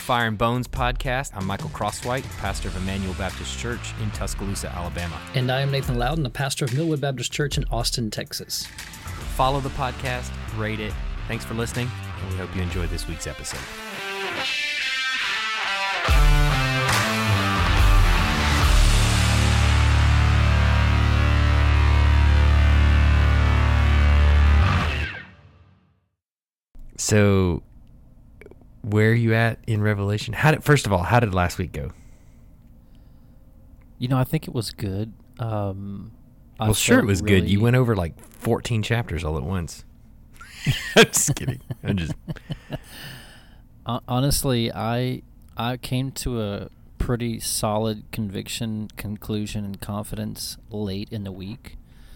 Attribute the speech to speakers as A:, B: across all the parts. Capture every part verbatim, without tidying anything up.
A: Fire and Bones podcast. I'm Michael Crosswhite, pastor of Emmanuel Baptist Church in Tuscaloosa, Alabama.
B: And I am Nathan Loudon, the pastor of Millwood Baptist Church in Austin, Texas.
A: Follow the podcast, rate it. Thanks for listening, and we hope you enjoyed this week's episode. So, where are you at in Revelation? How did first of all, how did last week go?
C: You know, I think it was good. Um,
A: well, sure, it was really good. You went over like fourteen chapters all at once. I'm just kidding. I'm just
C: honestly, I I came to a pretty solid conviction, conclusion, and confidence late in the week,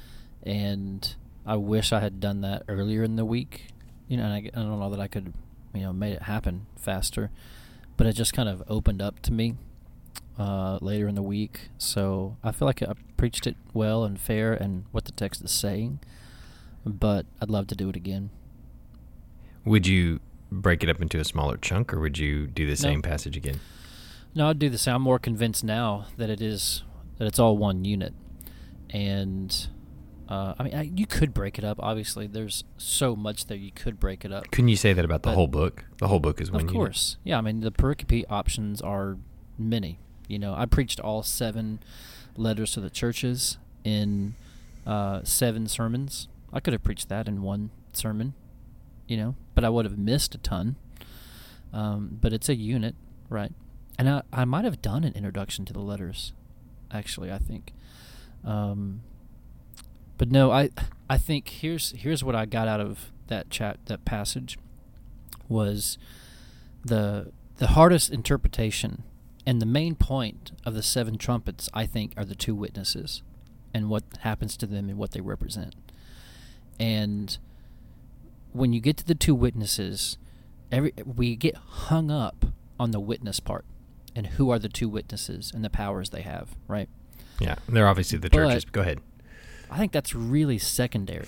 C: and I wish I had done that earlier in the week. You know, and I, I don't know that I could, you know, made it happen faster, but it just kind of opened up to me uh, later in the week. So I feel like I preached it well and fair and what the text is saying, but I'd love to do it again.
A: Would you break it up into a smaller chunk, or would you do the same
C: no.
A: passage again?
C: No, I'd do the same. I'm more convinced now that it is that it's all one unit, and. Uh, I mean, I, you could break it up. Obviously, there's so much that you could break it up.
A: Couldn't you say that about the whole book? The whole book is one unit.
C: Of course. Yeah, I mean, the pericope options are many. You know, I preached all seven letters to the churches in uh, seven sermons. I could have preached that in one sermon, you know, but I would have missed a ton. Um, but it's a unit, right? And I, I might have done an introduction to the letters, actually, I think. Um But no, I I think here's here's what I got out of that chat that passage was the the hardest interpretation and the main point of the seven trumpets, I think, are the two witnesses and what happens to them and what they represent. And when you get to the two witnesses, every we get hung up on the witness part and who are the two witnesses and the powers they have, right?
A: Yeah, they're obviously the churches. But, go ahead.
C: I think that's really secondary.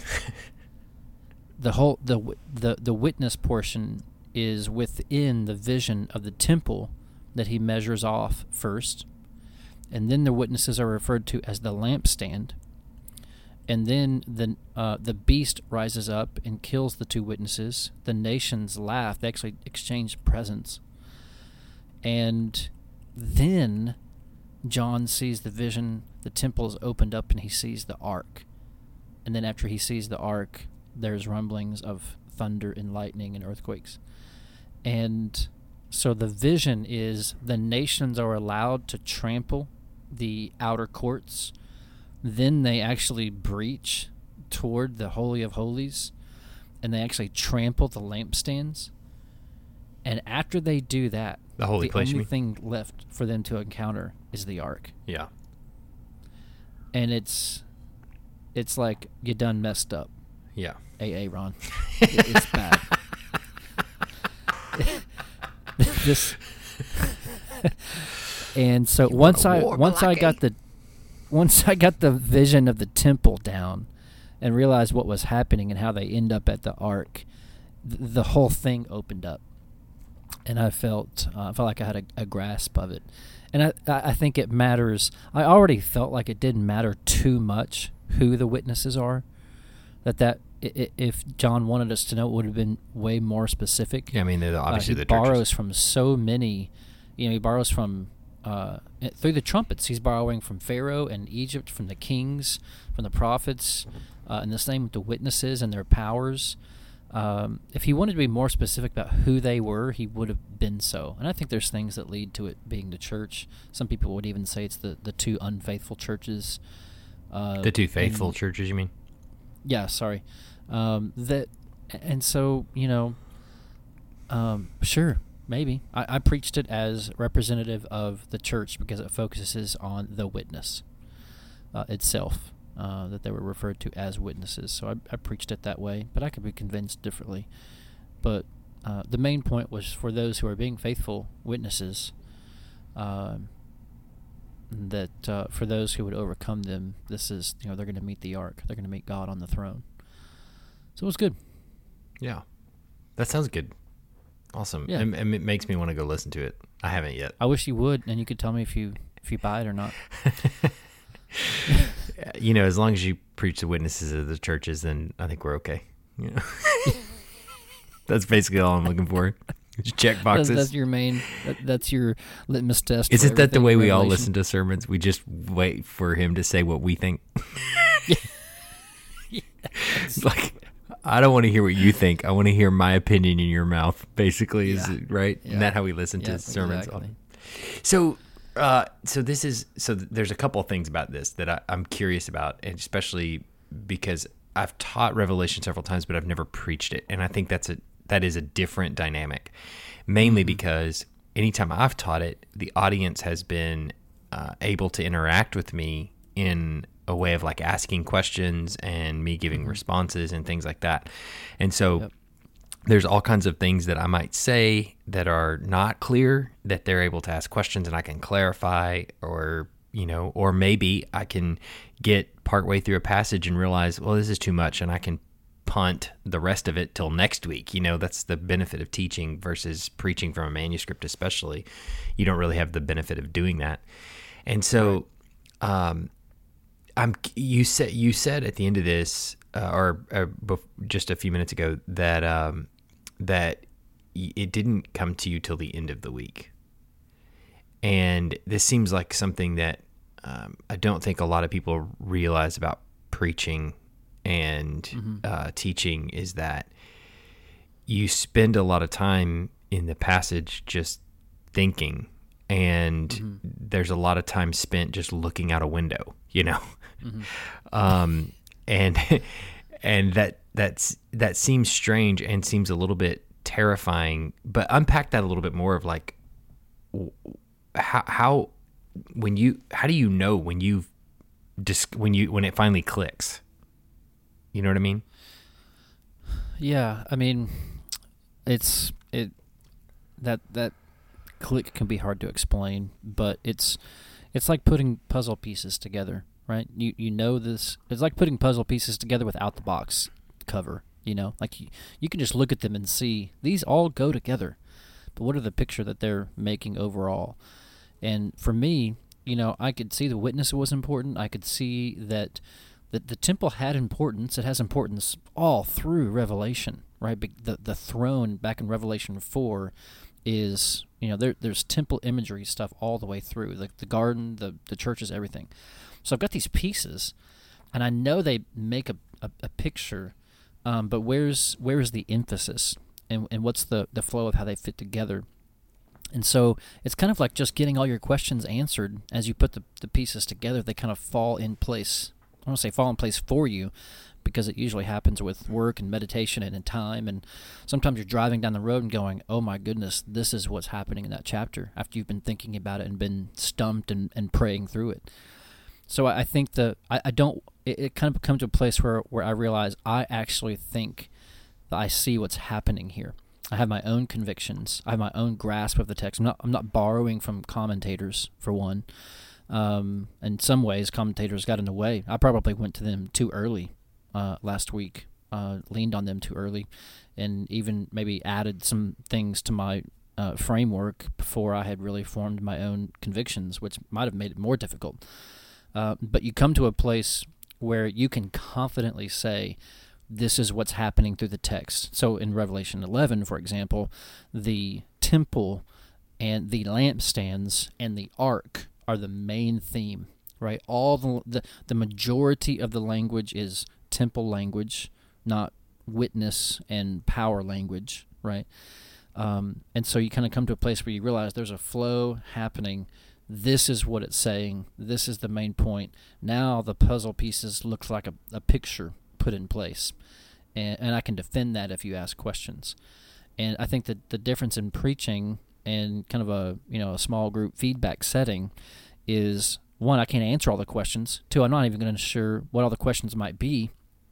C: the whole the the the witness portion is within the vision of the temple that he measures off first, and then the witnesses are referred to as the lampstand, and then the uh, the beast rises up and kills the two witnesses. The nations laugh; they actually exchange presents, and then John sees the vision. The temple is opened up and he sees the ark. And then after he sees the ark, there's rumblings of thunder and lightning and earthquakes. And so the vision is the nations are allowed to trample the outer courts. Then they actually breach toward the Holy of Holies, and they actually trample the lampstands. And after they do that,
A: the holy
C: the
A: place,
C: only thing left for them to encounter is the ark.
A: Yeah.
C: And it's it's like you done messed up.
A: Yeah.
C: A A, Ron. it, it's bad. this and so you once I once I got the once I got the vision of the temple down and realized what was happening and how they end up at the ark, th- the whole thing opened up. And I felt uh, I felt like I had a, a grasp of it. And I, I think it matters. I already felt like it didn't matter too much who the witnesses are. That that if John wanted us to know, it would have been way more specific.
A: Yeah, I mean, they're obviously
C: uh, he
A: the
C: borrows
A: churches.
C: from so many. You know, he borrows from uh, through the trumpets. He's borrowing from Pharaoh and Egypt, from the kings, from the prophets, uh, and the same with the witnesses and their powers. Um, if he wanted to be more specific about who they were, he would have been so. And I think there's things that lead to it being the church. Some people would even say it's the, the two unfaithful churches. Uh,
A: the two faithful
C: and,
A: churches, you mean?
C: Yeah, sorry. Um, that and so, you know, um, sure, maybe. I, I preached it as representative of the church because it focuses on the witness uh, itself. Uh, that they were referred to as witnesses. So I, I preached it that way, but I could be convinced differently. But uh, the main point was for those who are being faithful witnesses, uh, that uh, for those who would overcome them, this is, you know, they're going to meet the ark. They're going to meet God on the throne. So it was good.
A: Yeah. That sounds good. Awesome.
C: Yeah.
A: And, and it makes me want to go listen to it. I haven't yet.
C: I wish you would, and you could tell me if you if you buy it or not.
A: You know, as long as you preach the witnesses of the churches, then I think we're okay. You know? That's basically all I'm looking for. Just check boxes.
C: That's, that's your main. That, that's your litmus test.
A: Isn't
C: for
A: that the
C: everything
A: way
C: in
A: we all
C: Revelation.
A: listen to sermons? We just wait for him to say what we think. It's like, I don't want to hear what you think. I want to hear my opinion in your mouth, basically. Is
C: Yeah.
A: it right?
C: Yeah.
A: Isn't that how we listen
C: Yeah,
A: to sermons?
C: exactly.
A: So, uh, so this is so. th- There's a couple of things about this that I, I'm curious about, and especially because I've taught Revelation several times, but I've never preached it, and I think that's a that is a different dynamic. Mainly because anytime I've taught it, the audience has been uh, able to interact with me in a way of like asking questions and me giving responses and things like that, and so.
C: Yep.
A: There's all kinds of things that I might say that are not clear that they're able to ask questions and I can clarify, or, you know, or maybe I can get partway through a passage and realize, well, this is too much and I can punt the rest of it till next week. You know, that's the benefit of teaching versus preaching from a manuscript, especially. You don't really have the benefit of doing that. And so, um, I'm, you said, you said at the end of this, uh, or, or bef- just a few minutes ago that, um, that it didn't come to you till the end of the week. And this seems like something that um, I don't think a lot of people realize about preaching and mm-hmm. uh, teaching, is that you spend a lot of time in the passage just thinking, and mm-hmm. there's a lot of time spent just looking out a window, you know? Mm-hmm. um, and and that that's that seems strange and seems a little bit terrifying, but unpack that a little bit more of like how how when you how do you know when you've just when you when it finally clicks? You know what I mean?
C: Yeah, I mean, it's it that that click can be hard to explain, but it's it's like putting puzzle pieces together, right? You you know this. It's like putting puzzle pieces together without the box cover. You know, like you, you can just look at them and see these all go together, but what are the picture that they're making overall? And for me, you know, I could see the witness was important. I could see that that the temple had importance. It has importance all through Revelation, right? The the throne back in Revelation four is, you know, there there's temple imagery stuff all the way through, like the garden, the the churches, everything. So I've got these pieces, and I know they make a a, a picture, um, but where's where's the emphasis, and and what's the the flow of how they fit together? And so it's kind of like just getting all your questions answered as you put the, the pieces together. They kind of fall in place. I don't want to say fall in place for you, because it usually happens with work and meditation and in time. And sometimes you're driving down the road and going, oh my goodness, this is what's happening in that chapter, after you've been thinking about it and been stumped and, and praying through it. So I, I think that I, I don't, it, it kind of comes to a place where, where I realize I actually think that I see what's happening here. I have my own convictions. I have my own grasp of the text. I'm not. I'm not borrowing from commentators, for one. Um, in some ways, commentators got in the way. I probably went to them too early uh, last week. Uh, leaned on them too early, and even maybe added some things to my uh, framework before I had really formed my own convictions, which might have made it more difficult. Uh, but you come to a place where you can confidently say, this is what's happening through the text. So in Revelation eleven, for example, the temple and the lampstands and the ark are the main theme, right? All the the, the majority of the language is temple language, not witness and power language, right? Um, and so you kind of come to a place where you realize there's a flow happening. This is what it's saying. This is the main point. Now the puzzle pieces look like a, a picture put in place, and, and I can defend that if you ask questions. And I think that the difference in preaching and kind of a you know a small group feedback setting is, one, I can't answer all the questions. Two, I'm not even going to sure what all the questions might be.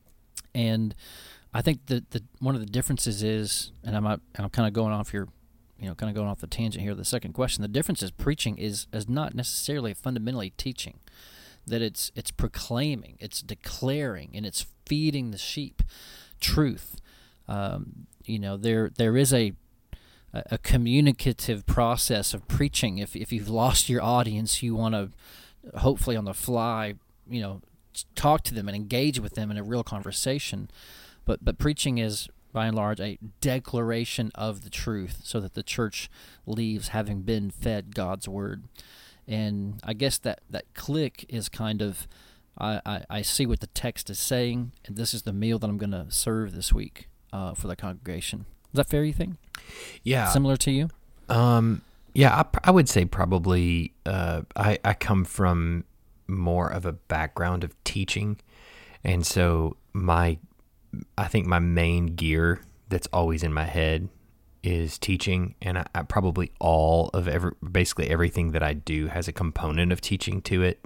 C: And I think that the one of the differences is, and I'm I'm kind of going off your, you know, kind of going off the tangent here. The second question, the difference is preaching is is not necessarily fundamentally teaching. That it's it's proclaiming, it's declaring, and it's feeding the sheep truth. Um, you know, there there is a a, a communicative process of preaching. If if you've lost your audience, you want to hopefully on the fly, you know, talk to them and engage with them in a real conversation. But but preaching is, by and large, a declaration of the truth so that the church leaves having been fed God's word. And I guess that, that click is kind of, I, I, I see what the text is saying, and this is the meal that I'm going to serve this week uh, for the congregation. Is that fair, you think?
A: Yeah.
C: Similar to you?
A: Um, yeah, I, I would say probably uh, I, I come from more of a background of teaching. And so my, I think my main gear that's always in my head is teaching. And I, I probably all of every, basically everything that I do has a component of teaching to it.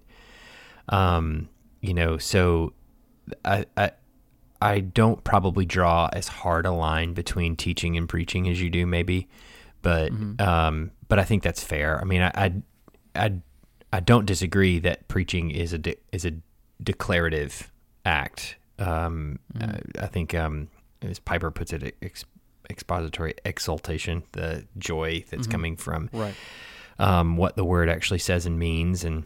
A: Um, you know, so I, I, I don't probably draw as hard a line between teaching and preaching as you do maybe, but, mm-hmm. um, but I think that's fair. I mean, I, I, I, I don't disagree that preaching is a, de- is a declarative act. Um, mm-hmm. I, I think, um, as Piper puts it, ex- expository exaltation, the joy that's mm-hmm. coming from,
C: right.
A: um, what the word actually says and means, and,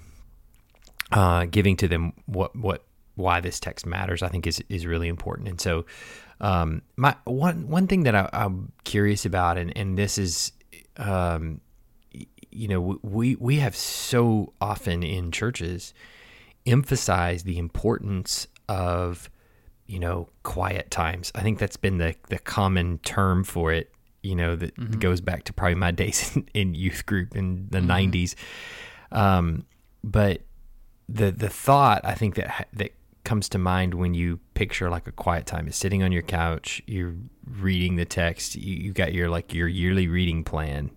A: uh, giving to them what, what, why this text matters, I think is, is really important. And so, um, my, one, one thing that I, I'm curious about, and, and this is, um, you know, we, we have so often in churches emphasized the importance of, you know, quiet times. I think that's been the, the common term for it, you know, that mm-hmm. goes back to probably my days in, in youth group in the mm-hmm. nineties. Um, but the, the thought I think that, that comes to mind when you picture like a quiet time is sitting on your couch, you're reading the text, you, you got your, like your yearly reading plan,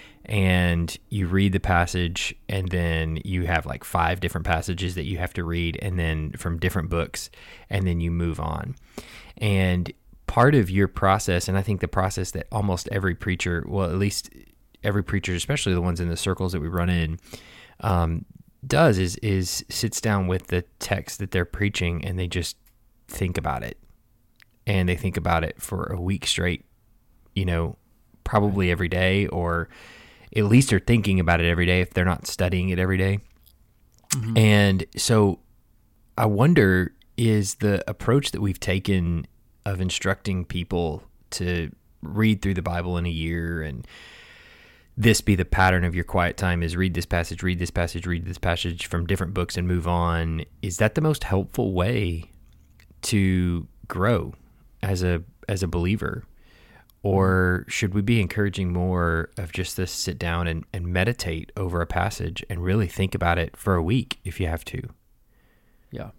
A: and you read the passage, and then you have like five different passages that you have to read, and then from different books, and then you move on. And part of your process, and I think the process that almost every preacher, well, at least every preacher, especially the ones in the circles that we run in, um, does is is sits down with the text that they're preaching, and they just think about it. And they think about it for a week straight, you know, probably every day, or at least are thinking about it every day if they're not studying it every day. Mm-hmm. And so I wonder, is the approach that we've taken of instructing people to read through the Bible in a year, and this be the pattern of your quiet time, is read this passage, read this passage, read this passage from different books and move on, is that the most helpful way to grow as a as a believer? Or should we be encouraging more of just this sit down and, and meditate over a passage and really think about it for a week if you have to?
C: Yeah.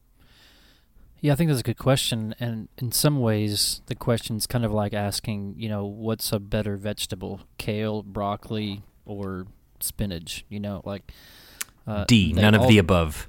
C: Yeah, I think that's a good question. And in some ways, the question's kind of like asking, you know, what's a better vegetable, kale, broccoli, or spinach? You know, like... Uh,
A: D, none all... of the above.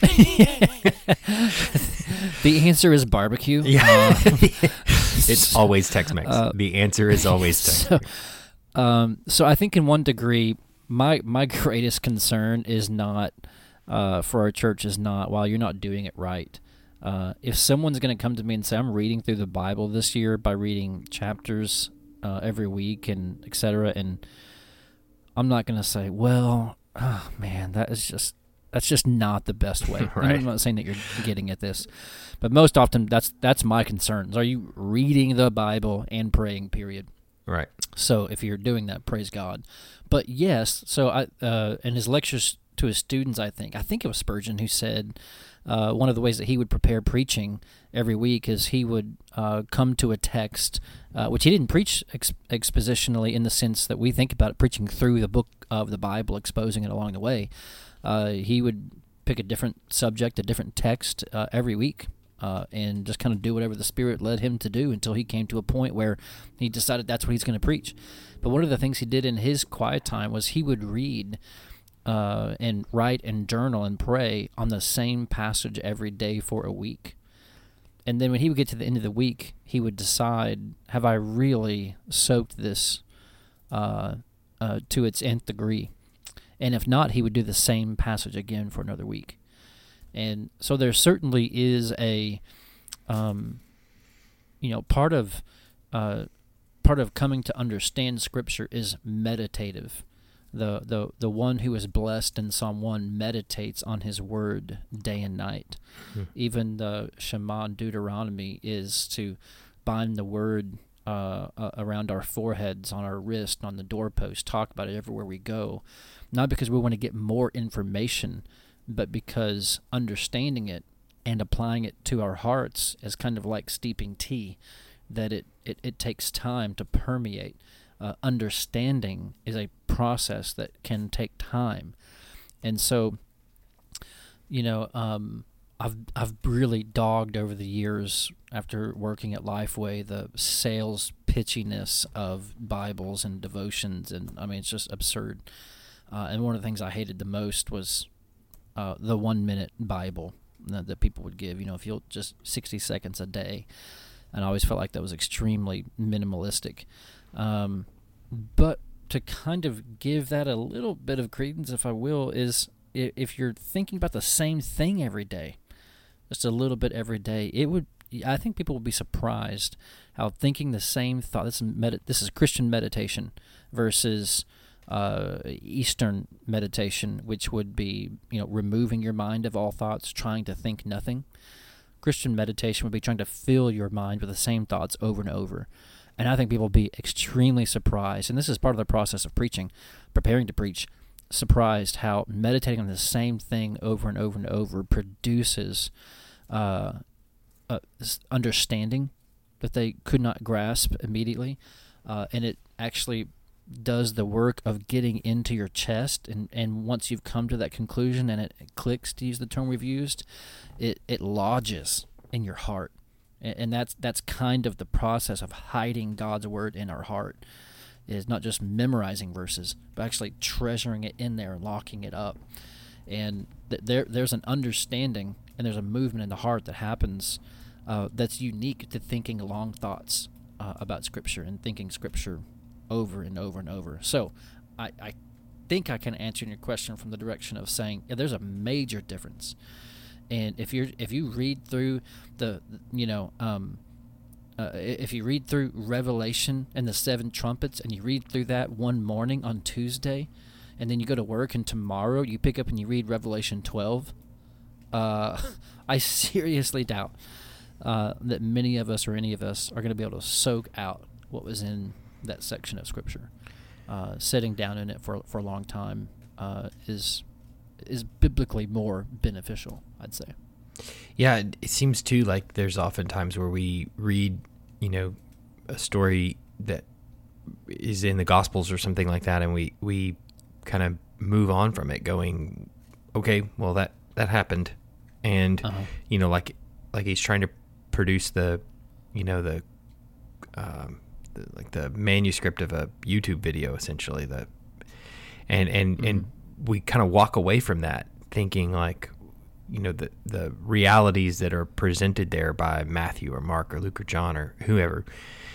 C: The answer is barbecue.
A: Yeah. Uh, it's always Tex-Mex. Uh, the answer is always Tex-Mex.
C: So, um, so I think in one degree, my my greatest concern is not, uh, for our church is not, while you're not doing it right. Uh, if someone's going to come to me and say, I'm reading through the Bible this year by reading chapters uh, every week and et cetera, and I'm not going to say, well, oh, man, that is just... That's just not the best way.
A: Right.
C: I'm not saying that you're getting at this, but most often that's that's my concerns. Are you reading the Bible and praying, period?
A: Right.
C: So if you're doing that, praise God. But yes, so I uh, in his lectures to his students, I think, I think it was Spurgeon who said uh, one of the ways that he would prepare preaching every week is he would uh, come to a text, uh, which he didn't preach ex- expositionally in the sense that we think about it, preaching through the book of the Bible, exposing it along the way. Uh, he would pick a different subject, a different text uh, every week, uh, and just kind of do whatever the Spirit led him to do until he came to a point where he decided that's what he's going to preach. But one of the things he did in his quiet time was he would read uh, and write and journal and pray on the same passage every day for a week. And then when he would get to the end of the week, he would decide, have I really soaked this uh, uh, to its nth degree? And if not, he would do the same passage again for another week. And so there certainly is a, um, you know, part of uh, part of coming to understand Scripture is meditative. The, the the one who is blessed in Psalm one meditates on his word day and night. Hmm. Even the Shema in Deuteronomy is to bind the word uh, uh, around our foreheads, on our wrist, on the doorpost, talk about it everywhere we go. Not because we want to get more information, but because understanding it and applying it to our hearts is kind of like steeping tea, that it, it, it takes time to permeate. Uh, understanding is a process that can take time. And so, you know, um, I've I've really dogged over the years after working at Lifeway the sales pitchiness of Bibles and devotions, and I mean it's just absurd. Uh, and one of the things I hated the most was uh, the one minute Bible that, that people would give. You know, if you'll just sixty seconds a day, and I always felt like that was extremely minimalistic. Um, but to kind of give that a little bit of credence, if I will, is if you're thinking about the same thing every day, just a little bit every day, it would. I think people would be surprised how thinking the same thought. This is med- this is Christian meditation versus uh, Eastern meditation, which would be you know removing your mind of all thoughts, trying to think nothing. Christian meditation would be trying to fill your mind with the same thoughts over and over. And I think people will be extremely surprised, and this is part of the process of preaching, preparing to preach, surprised how meditating on the same thing over and over and over produces uh, uh, understanding that they could not grasp immediately, uh, and it actually does the work of getting into your chest, and, and once you've come to that conclusion and it, it clicks, to use the term we've used, it, it lodges in your heart. And that's that's kind of the process of hiding God's word in our heart. It is not just memorizing verses, but actually treasuring it in there, locking it up. And th- there there's an understanding and there's a movement in the heart that happens uh, that's unique to thinking long thoughts uh, about Scripture and thinking Scripture over and over and over. So I, I think I can answer your question from the direction of saying yeah, there's a major difference. And if you if you read through the you know um, uh, if you read through Revelation and the seven trumpets and you read through that one morning on Tuesday, and then you go to work and tomorrow you pick up and you read Revelation twelve, uh, I seriously doubt uh, that many of us or any of us are going to be able to soak out what was in that section of Scripture. Uh, sitting down in it for for a long time uh, is. is biblically more beneficial, I'd say.
A: Yeah, it seems too like there's often times where we read, you know, a story that is in the Gospels or something like that, and we, we kind of move on from it going, okay, well, that, that happened. And, uh-huh. you know, like like he's trying to produce the, you know, the, um, the like the manuscript of a YouTube video, essentially. The And, and, mm-hmm. and we kind of walk away from that thinking like, you know, the the realities that are presented there by Matthew or Mark or Luke or John or whoever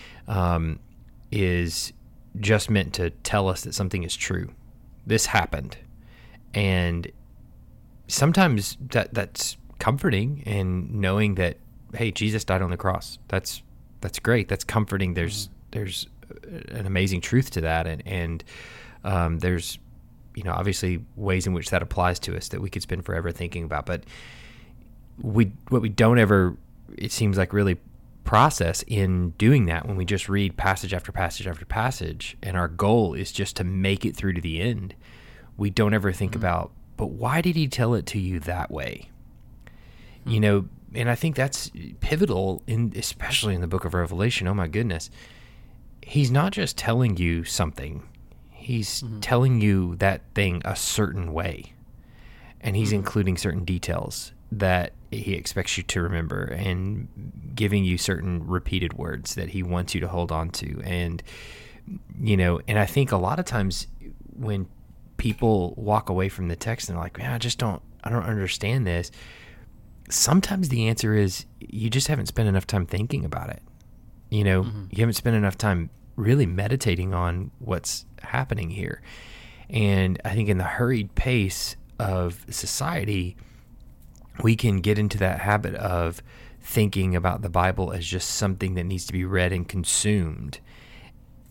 A: um, is just meant to tell us that something is true. This happened. And sometimes that that's comforting, and knowing that, hey, Jesus died on the cross. That's that's great. That's comforting. There's mm-hmm. there's an amazing truth to that. And, and um, there's, you know, obviously ways in which that applies to us that we could spend forever thinking about. But we, what we don't ever, it seems like, really process in doing that when we just read passage after passage after passage, and our goal is just to make it through to the end. We don't ever think mm-hmm. about, but why did he tell it to you that way? Mm-hmm. You know, and I think that's pivotal, in especially in the book of Revelation. Oh my goodness. He's not just telling you something. He's mm-hmm. telling you that thing a certain way, and he's mm-hmm. including certain details that he expects you to remember, and giving you certain repeated words that he wants you to hold on to. And, you know, and I think a lot of times when people walk away from the text and they're like, man, I just don't, I don't understand this. Sometimes the answer is you just haven't spent enough time thinking about it. You know, mm-hmm. you haven't spent enough time really meditating on what's happening here. And I think in the hurried pace of society, we can get into that habit of thinking about the Bible as just something that needs to be read and consumed.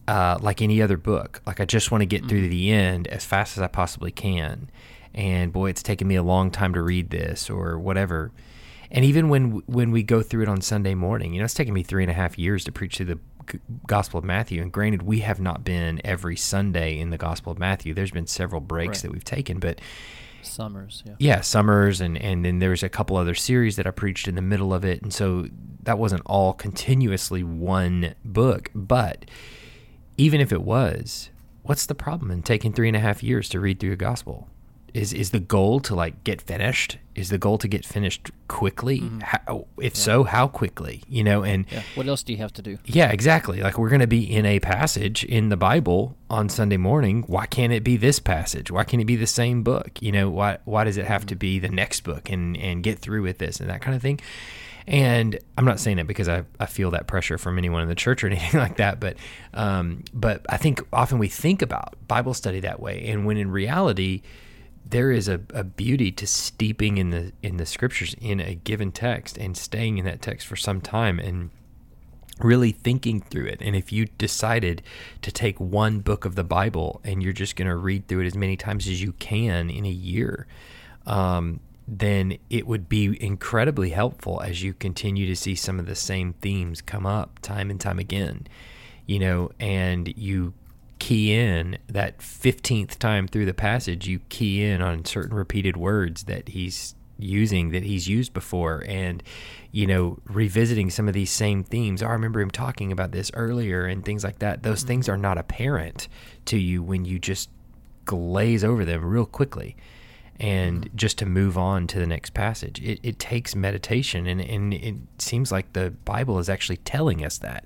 A: uh, like any other book. Like I just want to get mm-hmm. through to the end as fast as I possibly can. And boy, it's taken me a long time to read this or whatever. And even when when we go through it on Sunday morning, you know, it's taken me three and a half years to preach through the Gospel of Matthew. And granted, we have not been every Sunday in the Gospel of Matthew. There's been several breaks right. that we've taken, but
C: summers, yeah,
A: yeah, summers, and and then there's a couple other series that I preached in the middle of it, and so that wasn't all continuously one book. But even if it was, what's the problem in taking three and a half years to read through a gospel? Is is the goal to like get finished? Is the goal to get finished quickly? Mm-hmm. How, if yeah. so, how quickly? You know, and
C: yeah. what else do you have to do?
A: Yeah, exactly. Like we're going to be in a passage in the Bible on Sunday morning. Why can't it be this passage? Why can't it be the same book? You know, why why does it have mm-hmm. to be the next book and and get through with this and that kind of thing? And I'm not saying it because I, I feel that pressure from anyone in the church or anything like that, but um, but I think often we think about Bible study that way, and when in reality, there is a, a beauty to steeping in the in the scriptures in a given text and staying in that text for some time and really thinking through it. And if you decided to take one book of the Bible and you're just going to read through it as many times as you can in a year, um, then it would be incredibly helpful as you continue to see some of the same themes come up time and time again, you know, and you key in that fifteenth time through the passage, you key in on certain repeated words that he's using that he's used before, and you know, revisiting some of these same themes. Oh, I remember him talking about this earlier and things like that. Those mm-hmm. things are not apparent to you when you just glaze over them real quickly and mm-hmm. just to move on to the next passage. It, it takes meditation, and, and it seems like the Bible is actually telling us that.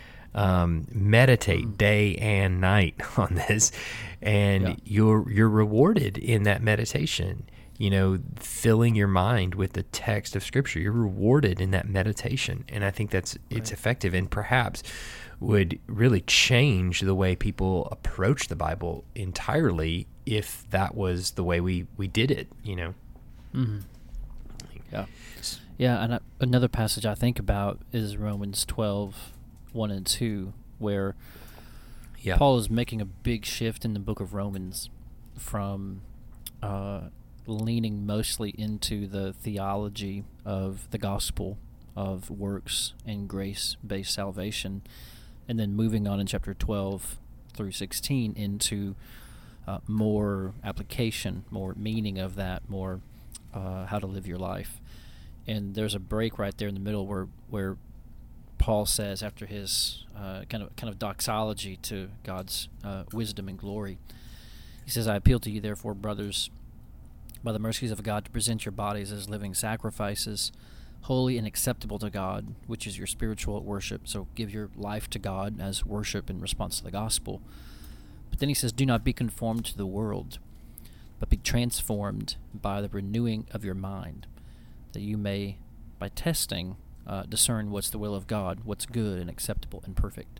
A: Um, meditate day and night on this, and yeah. you're you're rewarded in that meditation. You know, filling your mind with the text of Scripture, you're rewarded in that meditation, and I think that's right. it's effective, and perhaps would really change the way people approach the Bible entirely if that was the way we, we did it. You know.
C: Mm-hmm. Yeah, yeah, and I, another passage I think about is Romans twelve. one and two, where yeah. Paul is making a big shift in the book of Romans from uh, leaning mostly into the theology of the gospel of works and grace-based salvation, and then moving on in chapter twelve through sixteen into uh, more application, more meaning of that, more uh, how to live your life. And there's a break right there in the middle where where Paul says, after his uh, kind of kind of doxology to God's uh, wisdom and glory, he says, "I appeal to you, therefore, brothers, by the mercies of God, to present your bodies as living sacrifices, holy and acceptable to God, which is your spiritual worship." So give your life to God as worship in response to the gospel. But then he says, "Do not be conformed to the world, but be transformed by the renewing of your mind, that you may, by testing, Uh, discern what's the will of God, what's good and acceptable and perfect."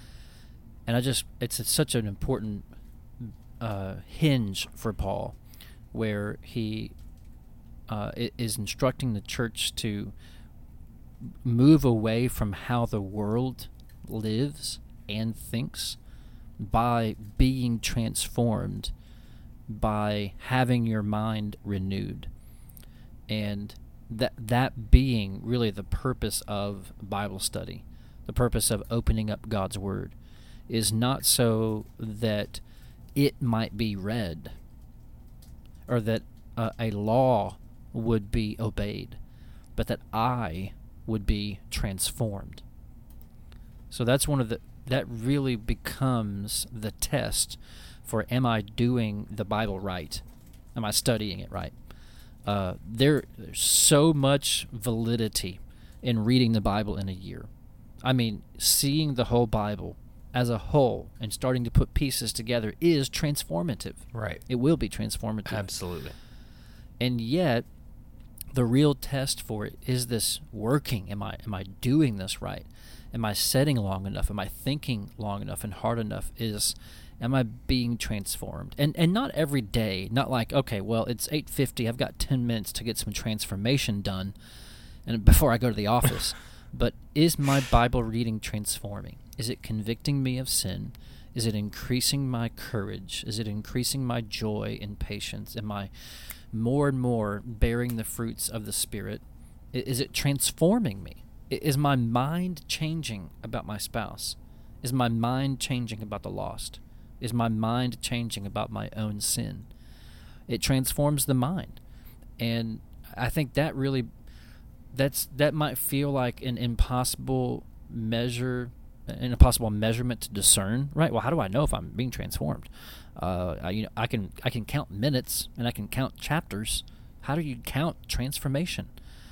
C: And I just, it's, it's such an important uh, hinge for Paul, where he uh, is instructing the church to move away from how the world lives and thinks by being transformed, by having your mind renewed. And that that being really the purpose of Bible study, the purpose of opening up God's Word, is not so that it might be read or that uh, a law would be obeyed, but that I would be transformed. So that's one of the, that really becomes the test for, am I doing the Bible right? Am I studying it right? Uh, there, there's so much validity in reading the Bible in a year. I mean, seeing the whole Bible as a whole and starting to put pieces together is transformative.
A: Right.
C: It will be transformative.
A: Absolutely.
C: And yet, the real test for it is this working. Am I am I doing this right? Am I setting long enough? Am I thinking long enough and hard enough? Is Am I being transformed? And and not every day, not like, okay, well, it's eight fifty, I've got ten minutes to get some transformation done and before I go to the office. But is my Bible reading transforming? Is it convicting me of sin? Is it increasing my courage? Is it increasing my joy and patience? Am I more and more bearing the fruits of the Spirit? Is it transforming me? Is my mind changing about my spouse? Is my mind changing about the lost? Is my mind changing about my own sin? It transforms the mind. And I think that really, that's that might feel like an impossible measure, an impossible measurement to discern, right? Well, how do I know if I'm being transformed? Uh, I, you know, I can I can count minutes and I can count chapters. How do you count transformation?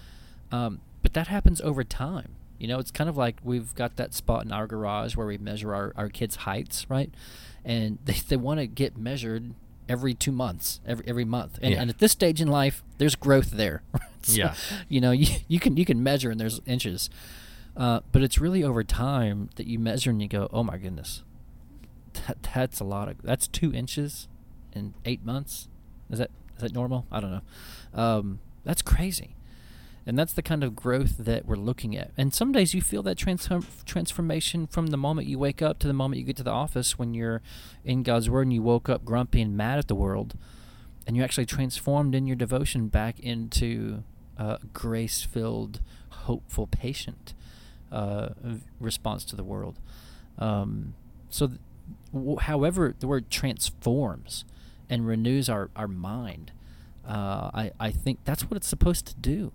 C: Um, but that happens over time. You know, it's kind of like we've got that spot in our garage where we measure our, our kids' heights, right? And they, they want to get measured every two months, every every month. And,
A: Yeah.
C: and at this stage in life, there's growth there. So,
A: Yeah.
C: You know, you, you can you can measure and there's inches. Uh, but it's really over time that you measure and you go, oh my goodness, that, that's a lot of, that's two inches in eight months. Is that is that normal? I don't know. Um, that's crazy. And that's the kind of growth that we're looking at. And some days you feel that transform, transformation from the moment you wake up to the moment you get to the office when you're in God's Word and you woke up grumpy and mad at the world. And you're actually transformed in your devotion back into a grace-filled, hopeful, patient uh, response to the world. Um, so th- w- however the word transforms and renews our, our mind, uh, I, I think that's what it's supposed to do.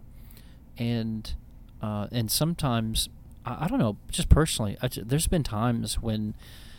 C: And uh, and sometimes, I, I don't know, just personally, I ju- there's been times when,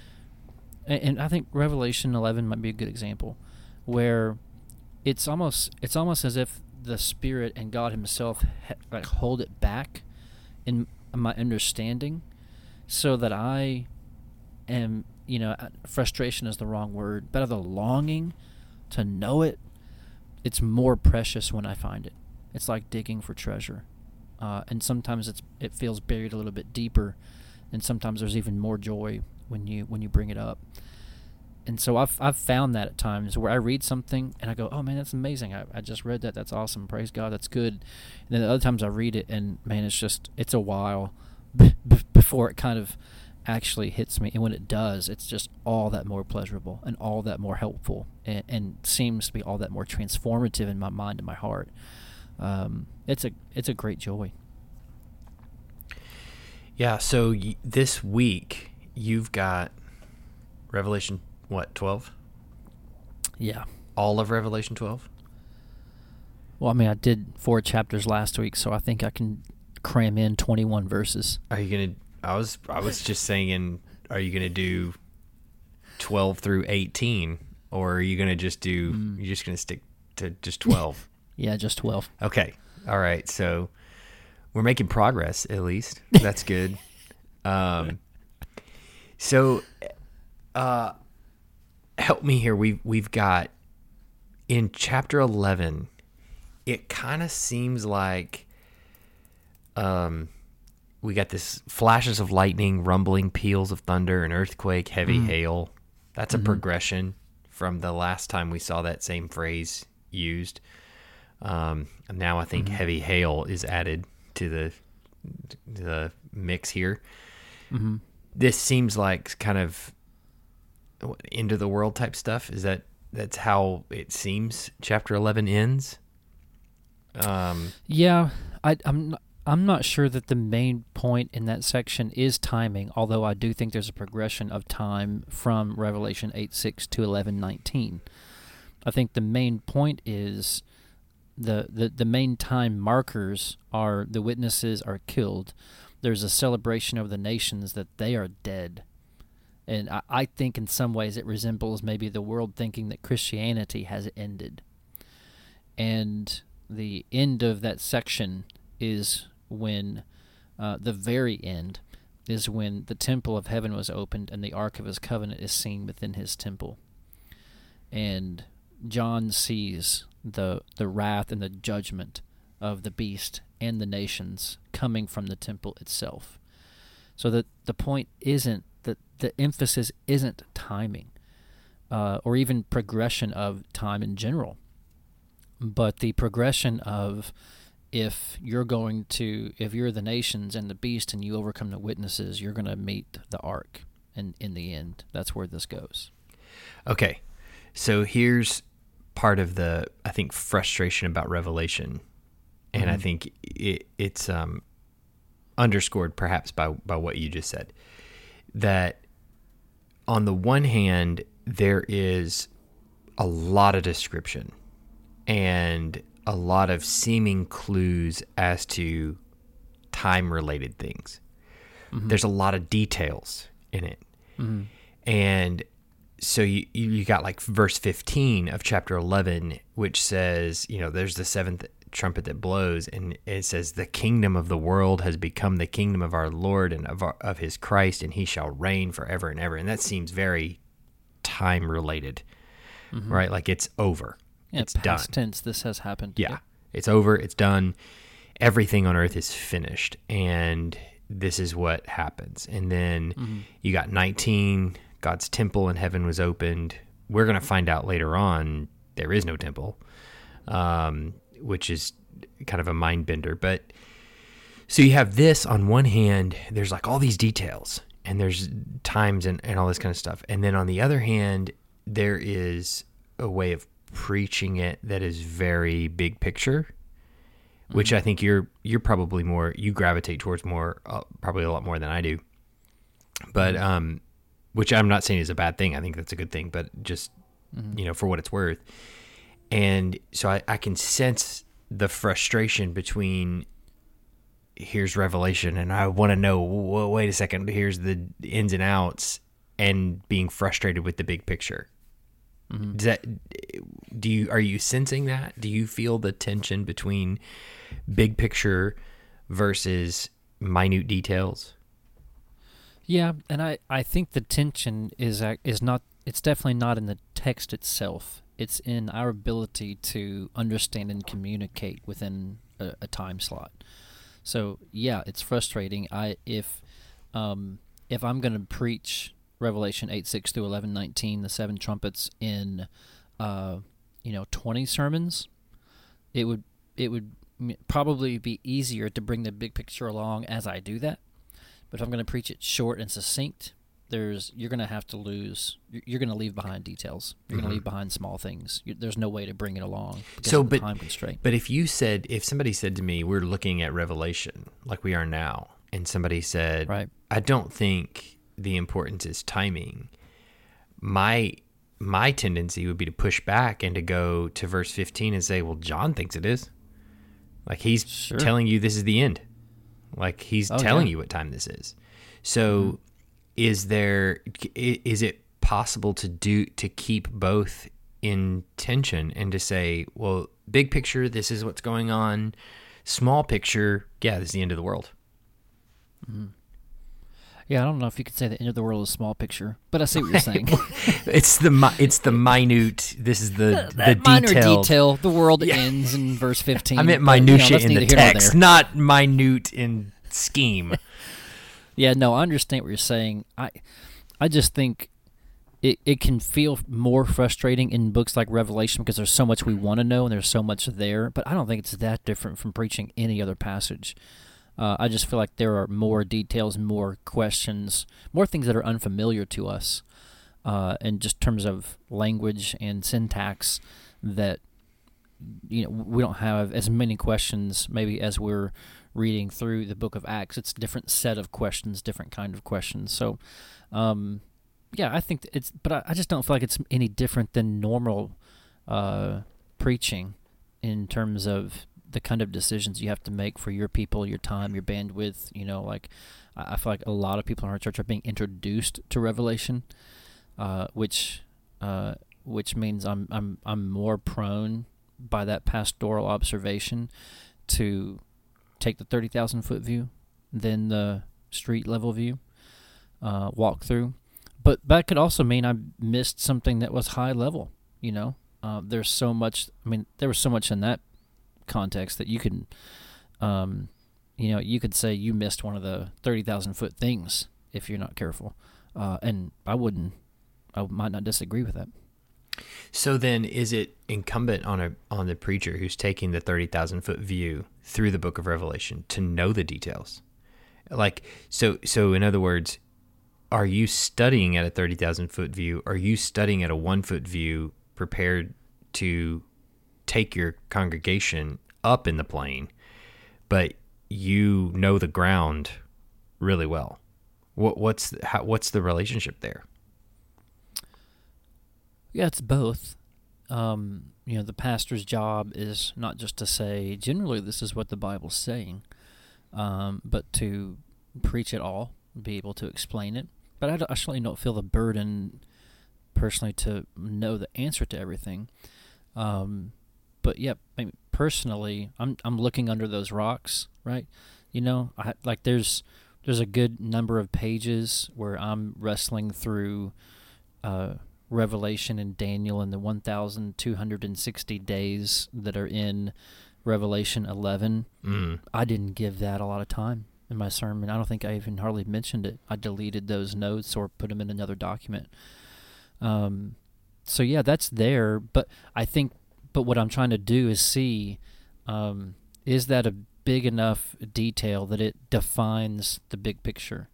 C: and, and I think Revelation eleven might be a good example, where it's almost it's almost as if the Spirit and God Himself ha- like hold it back in my understanding, so that I am, you know, frustration is the wrong word, but the longing to know it, it's more precious when I find it. It's like digging for treasure, uh, and sometimes it's it feels buried a little bit deeper, and sometimes there's even more joy when you when you bring it up. And so I've I've found that at times where I read something and I go, oh man, that's amazing. I, I just read that. That's awesome. Praise God. That's good. And then other times I read it and man, it's just it's a while b- b- before it kind of actually hits me. And when it does, it's just all that more pleasurable and all that more helpful, and, and seems to be all that more transformative in my mind and my heart. Um, it's a it's a great joy.
A: Yeah, so y- this week you've got Revelation, what, twelve?
C: Yeah.
A: All of Revelation twelve?
C: Well, I mean, I did four chapters last week, so I think I can cram in twenty-one verses.
A: Are you going to, I was I was just saying, are you going to do twelve through eighteen, or are you going to just do,
C: Mm.
A: you're just going to stick to just twelve?
C: Yeah, just twelve.
A: Okay. All right. So we're making progress, at least. That's good. um, so uh, help me here. We've, we've got in chapter eleven, it kind of seems like um, we got this flashes of lightning, rumbling, peals of thunder, an earthquake, heavy
C: Mm.
A: hail. That's a
C: Mhm.
A: progression from the last time we saw that same phrase used. Um, and now I think
C: Mhm.
A: heavy hail is added to the the mix here.
C: Mm-hmm.
A: This seems like kind of what, end of the world type stuff. Is that that's how it seems? Chapter eleven ends. Um,
C: Yeah, I, I'm not, I'm not sure that the main point in that section is timing, although I do think there's a progression of time from Revelation eight six to eleven nineteen. I think the main point is the, the, the main time markers are the witnesses are killed. There's a celebration of the nations that they are dead. And I, I think in some ways it resembles maybe the world thinking that Christianity has ended. And the end of that section is when, uh, the very end, is when the temple of heaven was opened and the Ark of His covenant is seen within His temple. And John sees the the wrath and the judgment of the beast and the nations coming from the temple itself. So that the point isn't, that the emphasis isn't timing, uh, or even progression of time in general, but the progression of if you're going to, if you're the nations and the beast and you overcome the witnesses, you're going to meet the ark. And in the end, that's where this goes.
A: Okay. So here's part of the, I think, frustration about Revelation. And mm-hmm. I think it, it's um, underscored perhaps by, by what you just said. That on the one hand, there is a lot of description and a lot of seeming clues as to time-related things. Mm-hmm. There's a lot of details in it. Mm-hmm. And so you you got like verse fifteen of chapter eleven, which says, you know, there's the seventh trumpet that blows, and it says, the kingdom of the world has become the kingdom of our Lord and of, our, of his Christ, and he shall reign forever and ever. And that seems very time-related, mm-hmm. right? Like it's over.
C: Yeah,
A: it's
C: past
A: done.
C: tense, this has happened.
A: Yeah.
C: yeah.
A: It's over. It's done. Everything on earth is finished. And this is what happens. And then mm-hmm. you got nineteen, God's temple in heaven was opened. We're going to find out later on there is no temple, um, which is kind of a mind bender. But so you have this on one hand, there's like all these details and there's times and, and all this kind of stuff. And then on the other hand, there is a way of preaching it that is very big picture, mm-hmm. which I think you're you're probably more, you gravitate towards more, uh, probably a lot more than I do. But, mm-hmm. um, which I'm not saying is a bad thing. I think that's a good thing, but just, mm-hmm. you know, for what it's worth. And so I, I can sense the frustration between here's Revelation and I want to know, well, wait a second, here's the ins and outs, and being frustrated with the big picture. Mm-hmm. Does that, do you, are you sensing that? Do you feel the tension between big picture versus minute details?
C: Yeah, and I, I think the tension is is not, it's definitely not in the text itself. It's in our ability to understand and communicate within a, a time slot. So yeah, it's frustrating. I if um, if I'm going to preach Revelation eight six through eleven nineteen, the seven trumpets in uh, you know twenty sermons, it would it would probably be easier to bring the big picture along as I do that. But if I'm going to preach it short and succinct, there's you're going to have to lose. You're going to leave behind details. You're mm-hmm. going to leave behind small things. You, there's no way to bring it along because
A: so,
C: of the
A: but,
C: time constraint.
A: But if you said, if somebody said to me, we're looking at Revelation like we are now, and somebody said,
C: right.
A: I don't think the importance is timing, my my tendency would be to push back and to go to verse fifteen and say, well, John thinks it is. Like he's sure. telling you this is the end. Like he's oh, telling yeah. you what time this is. So mm-hmm. is there, is it possible to do, to keep both in tension and to say, well, big picture, this is what's going on. Small picture, yeah, this is the end of the world.
C: Mm-hmm. Yeah, I don't know if you could say the end of the world is small picture, but I see what you're saying.
A: it's the it's the minute. This is the the
C: minor
A: detail.
C: detail. The world yeah. ends in verse fifteen.
A: I meant minutia
C: but, you know,
A: in the text, not minute in scheme.
C: Yeah, no, I understand what you're saying. I I just think it it can feel more frustrating in books like Revelation because there's so much we want to know and there's so much there. But I don't think it's that different from preaching any other passage. Uh, I just feel like there are more details, more questions, more things that are unfamiliar to us, uh, in just terms of language and syntax that, you know, we don't have as many questions maybe as we're reading through the book of Acts. It's a different set of questions, different kind of questions. So, um, yeah, I think it's, but I, I just don't feel like it's any different than normal uh, preaching in terms of the kind of decisions you have to make for your people, your time, your bandwidth. You know, like I feel like a lot of people in our church are being introduced to Revelation, uh, which uh, which means I'm I'm I'm more prone by that pastoral observation to take the thirty thousand foot view than the street level view, uh, walk through. But that could also mean I missed something that was high level. You know, uh, there's so much. I mean, there was so much in that context that you could, um, you know, you could say you missed one of the thirty thousand foot things if you're not careful. Uh, and I wouldn't, I might not disagree with that.
A: So then, is it incumbent on a on the preacher who's taking the thirty thousand foot view through the Book of Revelation to know the details? Like, so so in other words, are you studying at a thirty thousand foot view? Are you studying at a one foot view, prepared to take your congregation up in the plane, but you know the ground really well? What what's how, what's the relationship there?
C: Yeah, it's both. Um, you know, the pastor's job is not just to say, generally, this is what the Bible's saying, um, but to preach it all, be able to explain it. But I, I certainly don't feel the burden, personally, to know the answer to everything. Um, but, yeah, I mean, personally, I'm I'm looking under those rocks, right? You know, I, like there's there's a good number of pages where I'm wrestling through Uh, Revelation and Daniel and the one thousand two hundred sixty days that are in Revelation eleven.
A: Mm.
C: I didn't give that a lot of time in my sermon. I don't think I even hardly mentioned it. I deleted those notes or put them in another document. Um, so yeah, that's there. But I think, but what I'm trying to do is see, um, is that a big enough detail that it defines the big picture?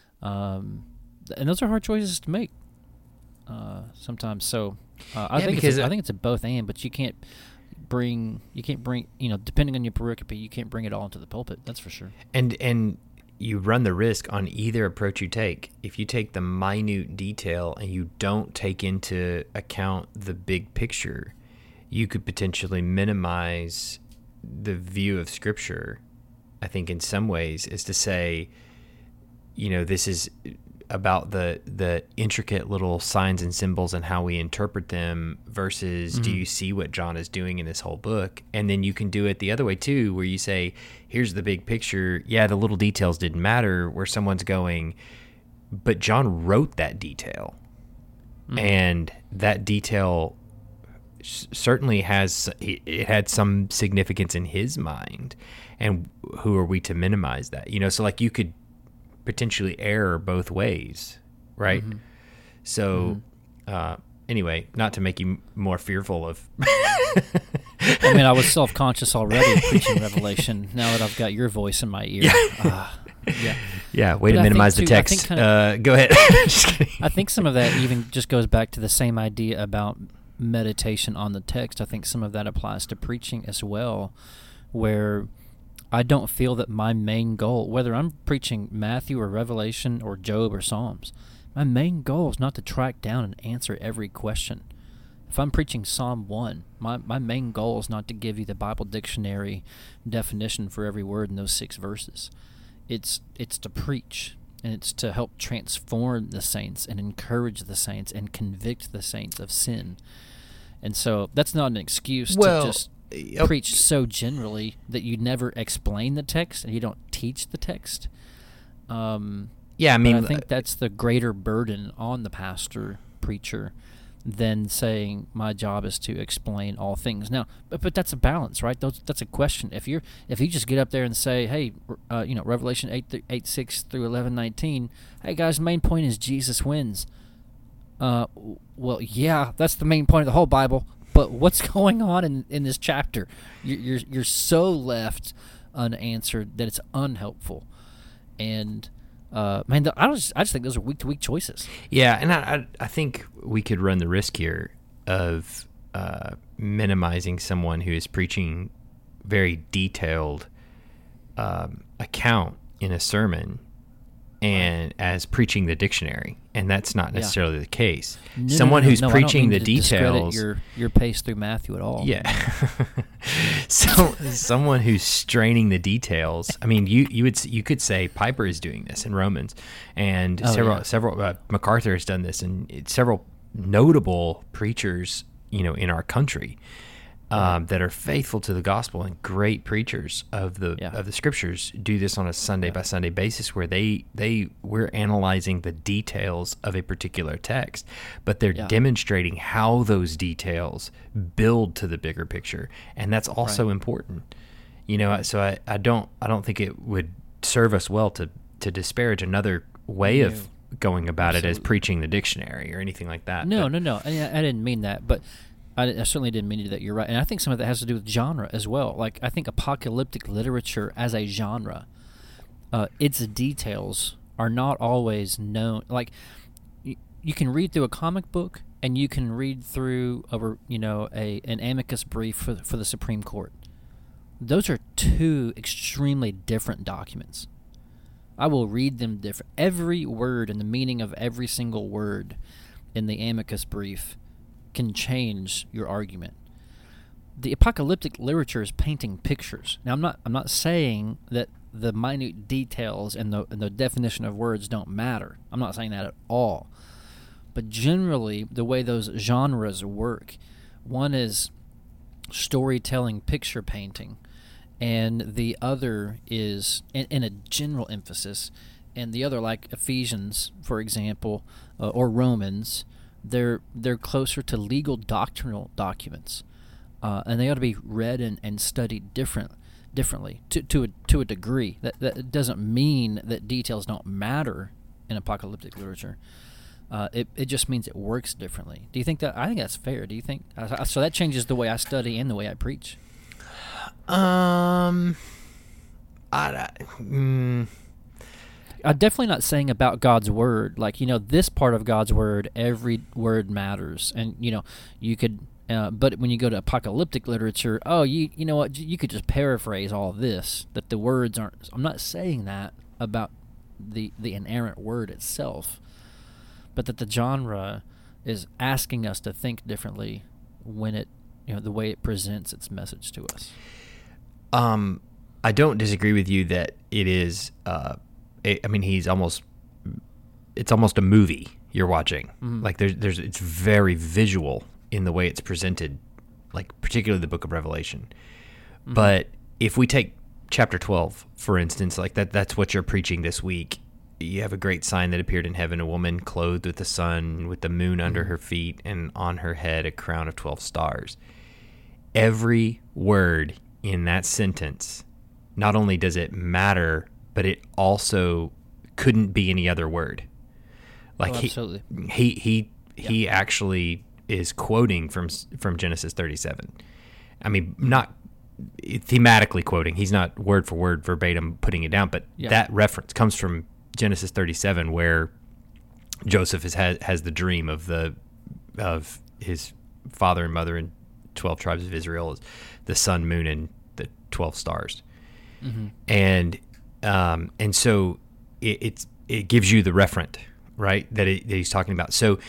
C: Um, and those are hard choices to make. Uh, sometimes, so uh, I
A: Yeah,
C: think
A: because
C: it's a,
A: it-
C: I think it's a both and, but you can't bring you can't bring you know depending on your pericope, you can't bring it all into the pulpit. That's for sure.
A: And and you run the risk on either approach you take. If you take the minute detail and you don't take into account the big picture, you could potentially minimize the view of Scripture. I think in some ways is to say, you know, this is about the the intricate little signs and symbols and how we interpret them versus
C: Mm-hmm.
A: do you see what John is doing in this whole book? And then you can do it the other way too, where you say, here's the big picture. Yeah, the little details didn't matter, where someone's going, but John wrote that detail.
C: Mm-hmm.
A: And that detail s- certainly has, it it had some significance in his mind. And who are we to minimize that? You know, so like you could potentially err both ways, right?
C: Mm-hmm.
A: So, uh, anyway, not to make you m- more fearful of.
C: I mean, I was self-conscious already preaching Revelation. Now that I've got your voice in my ear,
A: Yeah.
C: uh, yeah.
A: Yeah, way
C: But
A: to
C: I think
A: minimize the
C: too- I think
A: text.
C: kinda-
A: uh, go ahead. Just kidding.
C: I think some of that even just goes back to the same idea about meditation on the text. I think some of that applies to preaching as well, where I don't feel that my main goal, whether I'm preaching Matthew or Revelation or Job or Psalms, my main goal is not to track down and answer every question. If I'm preaching Psalm one, my, my main goal is not to give you the Bible dictionary definition for every word in those six verses. It's it's to preach, and it's to help transform the saints and encourage the saints and convict the saints of sin. And so that's not an excuse
A: Well,
C: to just
A: Yep.
C: preach so generally that you never explain the text and you don't teach the text. Um,
A: Yeah, I
C: but
A: mean,
C: I think that's the greater burden on the pastor, preacher, than saying my job is to explain all things. Now, but, but that's a balance, right? Those, that's a question. If you're if you just get up there and say, hey, uh, you know, Revelation eight, th- eight six through eleven nineteen, hey guys, the main point is Jesus wins. Uh, w- well, yeah, that's the main point of the whole Bible. But what's going on in, in this chapter? You're, you're you're so left unanswered that it's unhelpful. And uh, man, the, I just I just think those are week to week choices.
A: Yeah, and I, I I think we could run the risk here of uh, minimizing someone who is preaching very detailed um, account in a sermon and as preaching the dictionary, and that's not
C: Yeah.
A: necessarily the case.
C: No,
A: Someone
C: no, no,
A: who's
C: no, I don't
A: preaching
C: mean
A: the
C: to discredit
A: details.
C: your your pace through Matthew at all.
A: Yeah. So someone who's straining the details. I mean, you you would s- you could say Piper is doing this in Romans, and
C: Oh,
A: several
C: yeah.
A: several uh, MacArthur has done this, and it- several notable preachers, you know, in our country, um, that are faithful to the gospel and great preachers of the
C: Yeah.
A: of the scriptures do this on a Sunday by Sunday basis, where they they we're analyzing the details of a particular text, but they're
C: Yeah.
A: demonstrating how those details build to the bigger picture, and that's also
C: Right.
A: important. You know, so I, I don't I don't think it would serve us well to to disparage another way of going about it as
C: Absolutely.
A: preaching the dictionary or anything like that.
C: No,
A: but-
C: no, no. I, I didn't mean that, but I, I certainly didn't mean that. You're right, and I think some of that has to do with genre as well. Like I think apocalyptic literature as a genre, uh, its details are not always known. Like y- you can read through a comic book, and you can read through a you know a an amicus brief for for the Supreme Court. Those are two extremely different documents. I will read them different. Every word and the meaning of every single word in the amicus brief can change your argument. The apocalyptic literature is painting pictures. Now, I'm not. I'm not saying that the minute details and the and the definition of words don't matter. I'm not saying that at all. But generally, the way those genres work, one is storytelling, picture painting, and the other is in, in a general emphasis, and the other, like Ephesians, for example, uh, or Romans, they're they're closer to legal doctrinal documents, uh, and they ought to be read and, and studied different differently to to a, to a degree. That that doesn't mean that details don't matter in apocalyptic literature. Uh, it it just means it works differently. Do you think that? I think that's fair. Do you think? Uh, so that changes the way I study and the way I preach.
A: Um, I, mm,
C: I'm definitely not saying about God's word, like, you know, this part of God's word, every word matters. And, you know, you could, uh, but when you go to apocalyptic literature, oh, you you know what, you could just paraphrase all this, that the words aren't, I'm not saying that about the, the inerrant word itself, but that the genre is asking us to think differently when it, you know, the way it presents its message to us.
A: Um, I don't disagree with you that it is. Uh, it, I mean, he's almost. It's almost a movie you're watching.
C: Mm-hmm.
A: Like there's, there's. It's very visual in the way it's presented, like particularly the Book of Revelation. Mm-hmm. But if we take chapter twelve, for instance, like that, that's what you're preaching this week. You have a great sign that appeared in heaven: a woman clothed with the sun, with the moon under
C: mm-hmm.
A: her feet, and on her head a crown of twelve stars. Every word in that sentence, not only does it matter, but it also couldn't be any other word. Like
C: oh, absolutely.
A: he he he
C: Yeah.
A: he actually is quoting from from Genesis thirty-seven. I mean, not thematically quoting. He's not word for word verbatim putting it down, but
C: Yeah.
A: that reference comes from Genesis thirty-seven, where Joseph is, has has the dream of the of his father and mother and twelve tribes of Israel, the sun, moon, and the twelve stars. Mm-hmm. And um, and so it, it's it gives you the referent, right, that, it, that he's talking about. So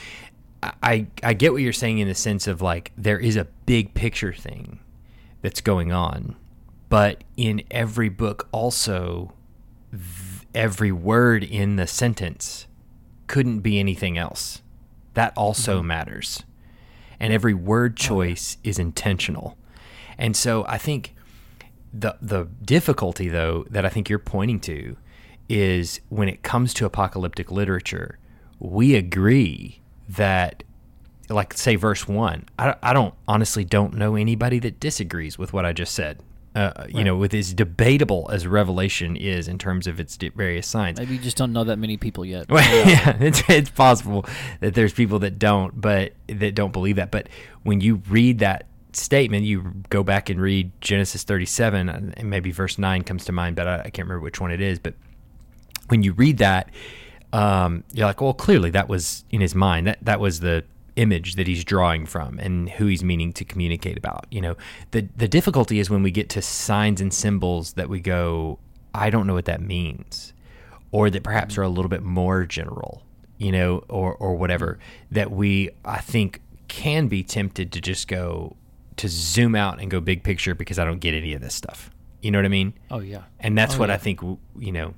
A: I I get what you're saying in the sense of like there is a big picture thing that's going on, but in every book also, th- every word in the sentence couldn't be anything else. That also mm-hmm. matters. And every word choice is intentional. And so I think the the difficulty, though, that I think you're pointing to is when it comes to apocalyptic literature, we agree that, like, say, verse one, I, I don't honestly don't know anybody that disagrees with what I just said. Uh, right. You know, with as debatable as Revelation is in terms of its various signs.
C: Maybe you just don't know that many people yet.
A: Well, yeah, it's, it's possible that there's people that don't, but that don't believe that. But when you read that statement, you go back and read Genesis thirty-seven, and maybe verse nine comes to mind, but I, I can't remember which one it is. But when you read that, um, you're like, well, clearly that was in his mind. That that was the image that he's drawing from and who he's meaning to communicate about. You know, the the difficulty is when we get to signs and symbols that we go, I don't know what that means, or that perhaps are a little bit more general, you know, or or whatever, that we, I think, can be tempted to just go to zoom out and go big picture because I don't get any of this stuff. You know what I mean?
C: Oh yeah.
A: And that's
C: oh,
A: what
C: yeah.
A: I think, you know,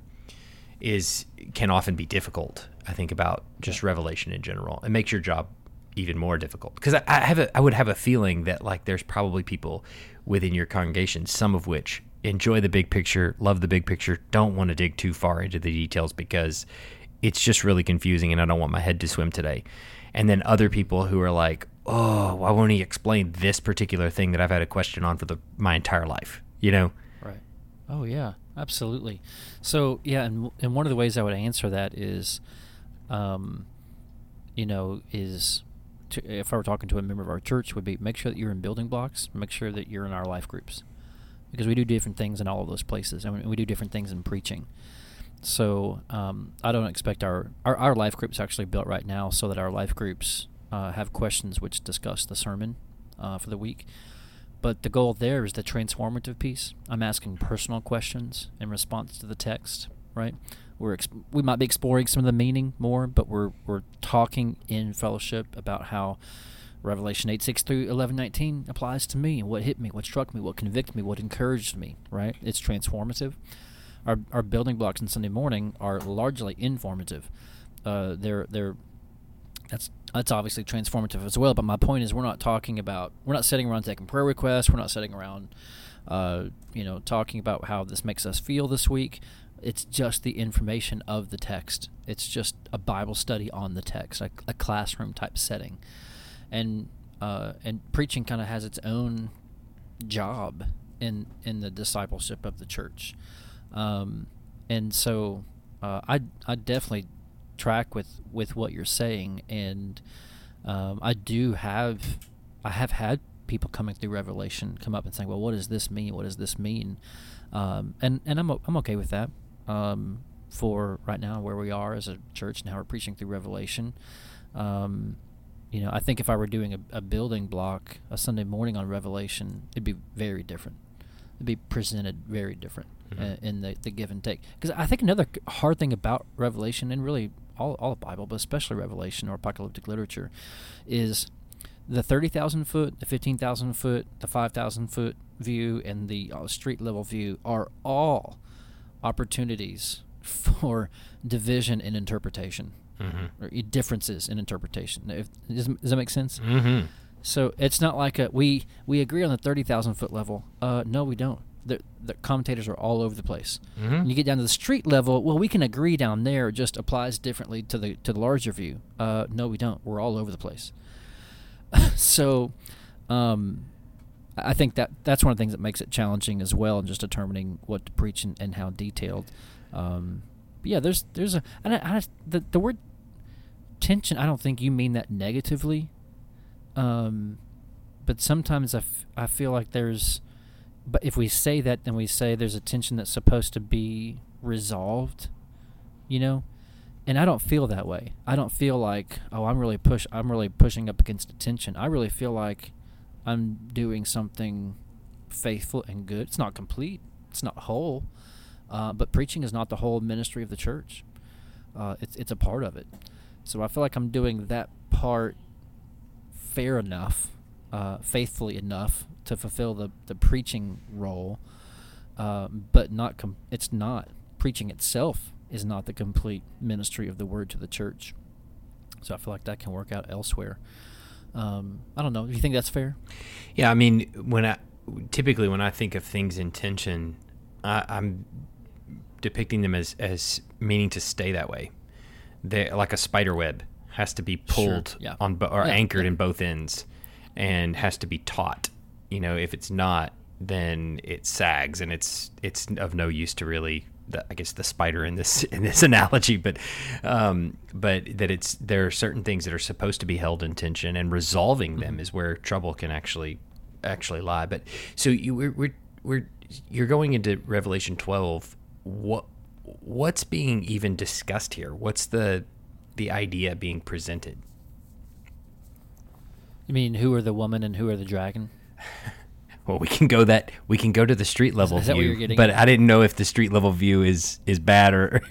A: is can often be difficult. I think about just Revelation in general. It makes your job even more difficult because I, I have a, I would have a feeling that like there's probably people within your congregation, some of which enjoy the big picture, love the big picture, don't want to dig too far into the details because it's just really confusing and I don't want my head to swim today. And then other people who are like, oh, why won't he explain this particular thing that I've had a question on for the my entire life? You know?
C: Right. Oh yeah, absolutely. So yeah, and and one of the ways I would answer that is um, you know, is to, if I were talking to a member of our church, would be make sure that you're in building blocks, make sure that you're in our life groups, because we do different things in all of those places, and we do different things in preaching. So um, I don't expect our, our our life groups actually built right now so that our life groups uh, have questions which discuss the sermon uh, for the week. But the goal there is the transformative piece. I'm asking personal questions in response to the text, right? We're exp- we might be exploring some of the meaning more, but we're we're talking in fellowship about how Revelation eight six through eleven nineteen applies to me, and what hit me, what struck me, what convicted me, what encouraged me, right? It's transformative. Our our building blocks on Sunday morning are largely informative. Uh, they're they're that's that's obviously transformative as well. But my point is, we're not talking about we're not sitting around taking prayer requests. We're not sitting around, uh, you know, talking about how this makes us feel this week. It's just the information of the text. It's just a Bible study on the text, a, a classroom type setting, and uh, and preaching kind of has its own job in in the discipleship of the church. Um, and so uh, I I definitely track with, with what you're saying, and um, I do have I have had people coming through Revelation come up and saying, well, what does this mean? What does this mean? Um, and and I'm I'm okay with that um, for right now where we are as a church and how we're preaching through Revelation. Um, you know, I think if I were doing a, a building block a Sunday morning on Revelation, it'd be very different. It'd be presented very different. Mm-hmm. in the, the give and take. Because I think another hard thing about Revelation, and really all all of the Bible, but especially Revelation or apocalyptic literature, is the thirty thousand foot, the fifteen thousand foot, the five thousand foot view, and the uh, street level view are all opportunities for division in interpretation, mm-hmm. or differences in interpretation. If, does, does that make sense?
A: Mm-hmm.
C: So it's not like a, we, we agree on the thirty thousand foot level. Uh, no, we don't. The, the commentators are all over the place. Mm-hmm. When you get down to the street level, well, we can agree down there. It just applies differently to the to the larger view. Uh, no, we don't. We're all over the place. so, um, I think that that's one of the things that makes it challenging as well, in just determining what to preach and, and how detailed. Um, but yeah, there's there's a and I, I, the the word tension. I don't think you mean that negatively. Um, but sometimes I, f- I feel like there's. But if we say that, then we say there's a tension that's supposed to be resolved, you know? And I don't feel that way. I don't feel like, oh, I'm really push I'm really pushing up against a tension. I really feel like I'm doing something faithful and good. It's not complete. It's not whole. Uh, but preaching is not the whole ministry of the church. Uh, it's it's a part of it. So I feel like I'm doing that part fair enough, uh, faithfully enough to fulfill the, the preaching role, uh, but not com- it's not. Preaching itself is not the complete ministry of the word to the church. So I feel like that can work out elsewhere. Um, I don't know. Do you think that's fair?
A: Yeah, I mean, when I typically when I think of things in tension, I, I'm depicting them as, as meaning to stay that way. They're like a spider web has to be pulled
C: sure, yeah.
A: on bo- or
C: yeah,
A: anchored
C: yeah.
A: in both ends, and has to be taut. You know, if it's not, then it sags, and it's it's of no use to really. The, I guess the spider in this in this analogy, but um, but that it's there are certain things that are supposed to be held in tension, and resolving them is where trouble can actually actually lie. But so you we're we're, we're you're going into Revelation twelve. What what's being even discussed here? What's the the idea being presented?
C: You mean who are the woman and who are the dragon?
A: Well, we can go that we can go to the street level
C: is that
A: view,
C: what you're getting
A: but
C: at?
A: I didn't know if the street level view is is bad or.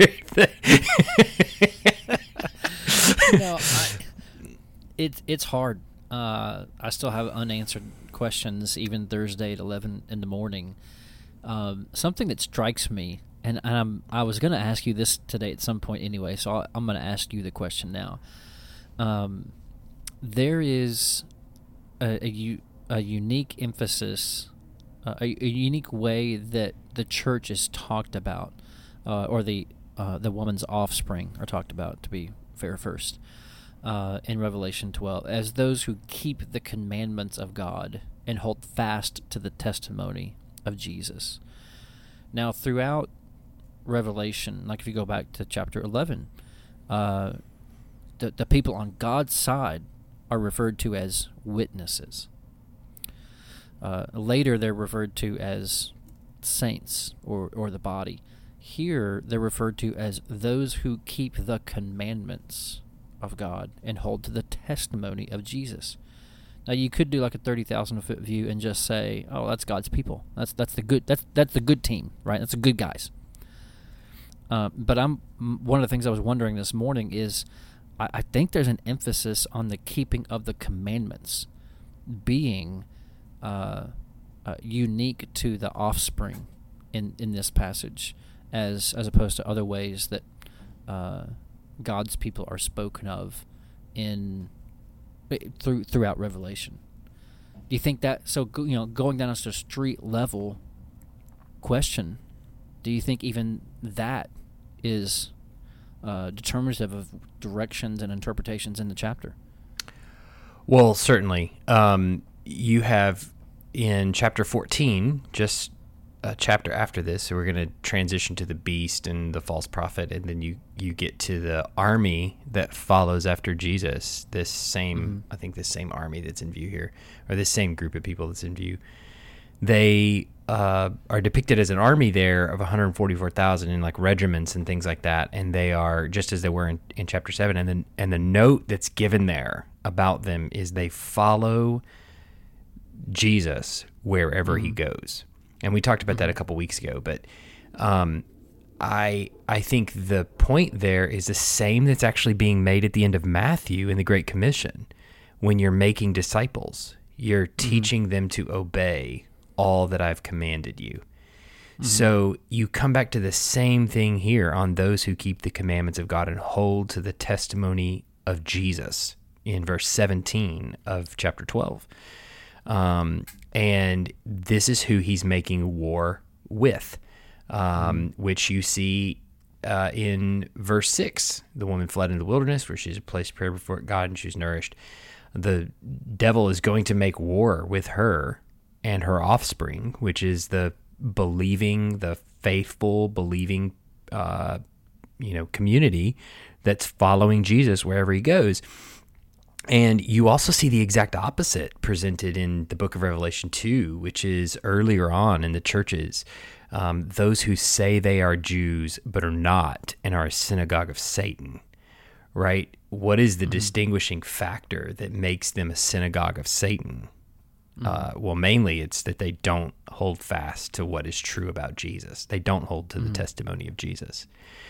C: no, I, it's it's hard. Uh, I still have unanswered questions even Thursday at eleven in the morning. Um, something that strikes me, and, and I'm I was going to ask you this today at some point anyway, so I'll, I'm going to ask you the question now. Um, there is a, a you. a unique emphasis, uh, a, a unique way that the church is talked about, uh, or the uh, the woman's offspring are talked about, to be fair first, uh, in Revelation twelve, as those who keep the commandments of God and hold fast to the testimony of Jesus. Now, throughout Revelation, like if you go back to chapter eleven, uh, the, the people on God's side are referred to as witnesses. Uh, later, they're referred to as saints or, or the body. Here, they're referred to as those who keep the commandments of God and hold to the testimony of Jesus. Now, you could do like a thirty thousand foot view and just say, "Oh, that's God's people. That's that's the good. That's that's the good team, right? That's the good guys." Uh, but I'm one of the things I was wondering this morning is, I, I think there's an emphasis on the keeping of the commandments being uh, uh, unique to the offspring in in this passage, as as opposed to other ways that uh, God's people are spoken of in. Through throughout Revelation. Do you think that, so you know, going down to a street level question, do you think even that is uh, determinative of directions and interpretations in the chapter?
A: Well, certainly. Um, you have in chapter fourteen, just a chapter after this, so we're going to transition to the beast and the false prophet, and then you, you get to the army that follows after Jesus, this same, mm-hmm. I think this same army that's in view here, or this same group of people that's in view. They uh, are depicted as an army there of one hundred forty-four thousand in like regiments and things like that, and they are just as they were in, in chapter seven, and then and the note that's given there about them is they follow Jesus wherever mm-hmm. he goes. And we talked about that a couple weeks ago, but um, I I think the point there is the same that's actually being made at the end of Matthew in the Great Commission. When you're making disciples, you're mm-hmm. teaching them to obey all that I've commanded you. Mm-hmm. So you come back to the same thing here on those who keep the commandments of God and hold to the testimony of Jesus in verse seventeen of chapter twelve. Um, and this is who he's making war with, um, which you see uh, in verse six. The woman fled into the wilderness where she's placed prayer before God and she's nourished. The devil is going to make war with her and her offspring, which is the believing, the faithful, believing, uh, you know, community that's following Jesus wherever he goes. And you also see the exact opposite presented in the book of Revelation two, which is earlier on in the churches, um, those who say they are Jews but are not and are a synagogue of Satan, right? What is the mm-hmm. distinguishing factor that makes them a synagogue of Satan? Mm-hmm. Uh, well, mainly it's that they don't hold fast to what is true about Jesus. They don't hold to mm-hmm. the testimony of Jesus,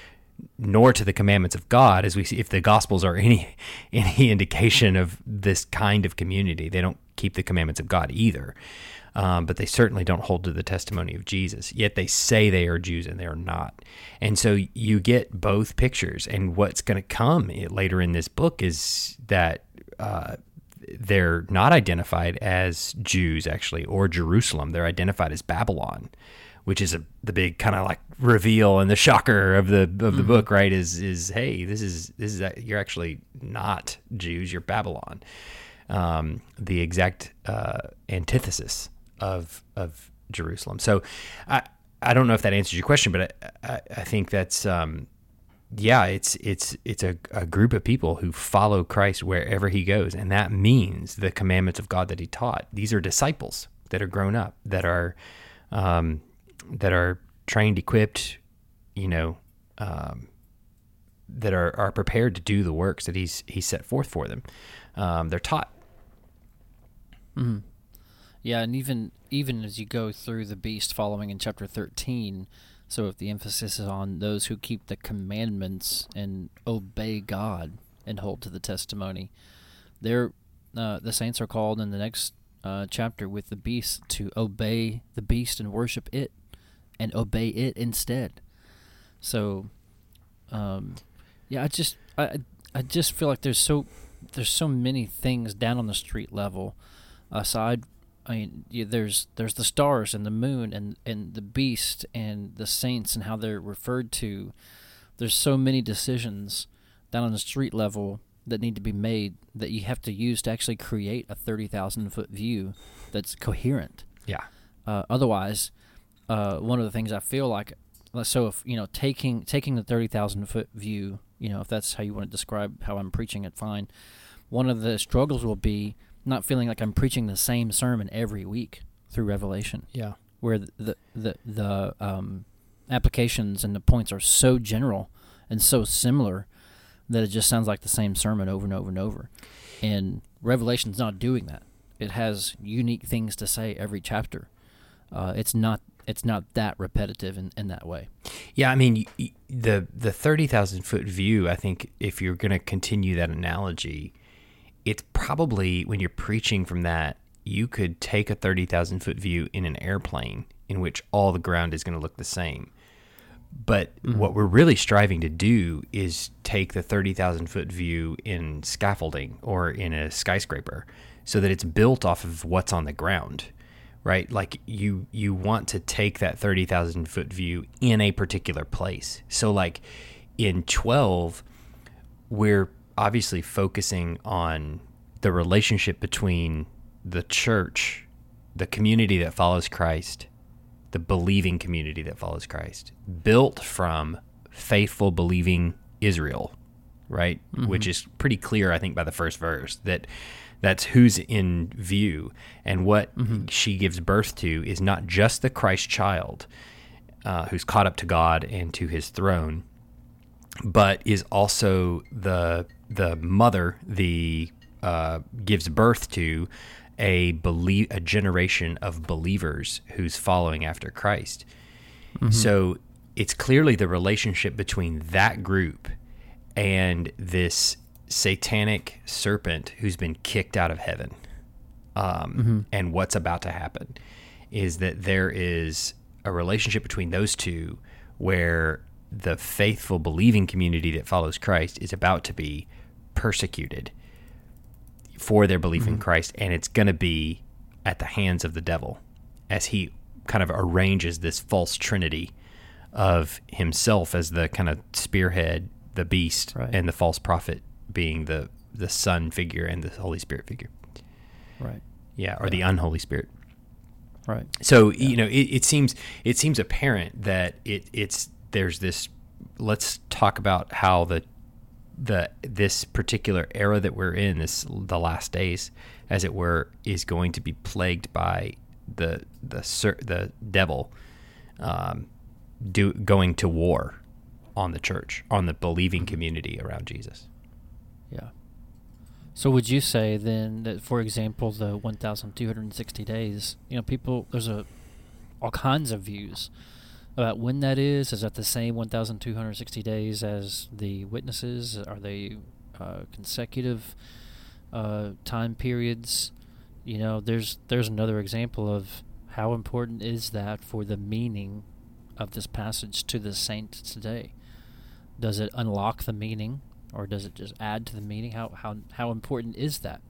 A: nor to the commandments of God, as we see. If the Gospels are any any indication of this kind of community, they don't keep the commandments of God either, um, but they certainly don't hold to the testimony of Jesus, yet they say they are Jews and they are not. And so you get both pictures, and what's going to come later in this book is that uh, they're not identified as Jews, actually, or Jerusalem. They're identified as Babylon, which is a, the big kind of like reveal and the shocker of the of the mm-hmm. book, right? Is is hey, this is this is you're actually not Jews, you're Babylon, um, the exact uh, antithesis of of Jerusalem. So, I I don't know if that answers your question, but I I, I think that's um, yeah, it's it's it's a, a group of people who follow Christ wherever he goes, and that means the commandments of God that he taught. These are disciples that are grown up, that are um, that are trained, equipped, you know, um, that are, are prepared to do the works that he's he's set forth for them. Um, they're taught.
C: Mm-hmm. Yeah, and even even as you go through the beast following in chapter thirteen, so if the emphasis is on those who keep the commandments and obey God and hold to the testimony, they're, uh, the saints are called in the next uh, chapter with the beast to obey the beast and worship it, and obey it instead. So, um, yeah, I just I I just feel like there's so there's so many things down on the street level. Aside, I mean, yeah, there's there's the stars and the moon and, and the beast and the saints and how they're referred to. There's so many decisions down on the street level that need to be made that you have to use to actually create a thirty thousand foot view that's coherent.
A: Yeah.
C: Uh, otherwise. Uh, one of the things I feel like, so if, you know, taking taking the thirty thousand foot view You know, if that's how you want to describe how I'm preaching it, fine. One of the struggles will be not feeling like I'm preaching the same sermon every week through Revelation.
B: Yeah.
C: Where the the the, the um, applications and the points are so general and so similar that it just sounds like the same sermon over and over and over. And Revelation's not doing that. It has unique things to say every chapter. Uh, it's not it's not that repetitive in, in that way.
A: Yeah, I mean, the the thirty thousand foot view, I think if you're going to continue that analogy, it's probably, when you're preaching from that, you could take a thirty thousand foot view in an airplane in which all the ground is going to look the same. But mm-hmm. what we're really striving to do is take the thirty thousand foot view in scaffolding or in a skyscraper so that it's built off of what's on the ground, right? Like you you want to take that thirty thousand foot view in a particular place. So like in twelve, we're obviously focusing on the relationship between the church, the community that follows Christ, the believing community that follows Christ, built from faithful, believing Israel, right? Mm-hmm. Which is pretty clear, I think, by the first verse, that that's who's in view. And what mm-hmm. she gives birth to is not just the Christ child uh, who's caught up to God and to his throne, but is also the the mother, the uh, gives birth to a belie- a generation of believers who's following after Christ. Mm-hmm. So it's clearly the relationship between that group and this satanic serpent who's been kicked out of heaven. Um, mm-hmm. And what's about to happen is that there is a relationship between those two where the faithful, believing community that follows Christ is about to be persecuted for their belief mm-hmm. in Christ, and it's going to be at the hands of the devil as he kind of arranges this false trinity of himself as the kind of spearhead, the beast, right. and the false prophet being the, the Son figure and the Holy Spirit figure.
C: Right.
A: Yeah, or
C: yeah.
A: the unholy spirit.
C: Right.
A: So,
C: yeah.
A: you know, it, it seems it seems apparent that it it's there's this, let's talk about how the the this particular era that we're in, this the last days, as it were, is going to be plagued by the the the devil um, do going to war on the church, on the believing community around Jesus.
C: Yeah. So would you say then that, for example, the one thousand two hundred sixty days, you know, people, there's a all kinds of views about when that is. Is that the same one thousand two hundred sixty days as the witnesses? Are they uh, consecutive uh, time periods? You know, there's there's another example of how important is that for the meaning of this passage to the saints today. Does it unlock the meaning, or does it just add to the meaning? How how how important is that?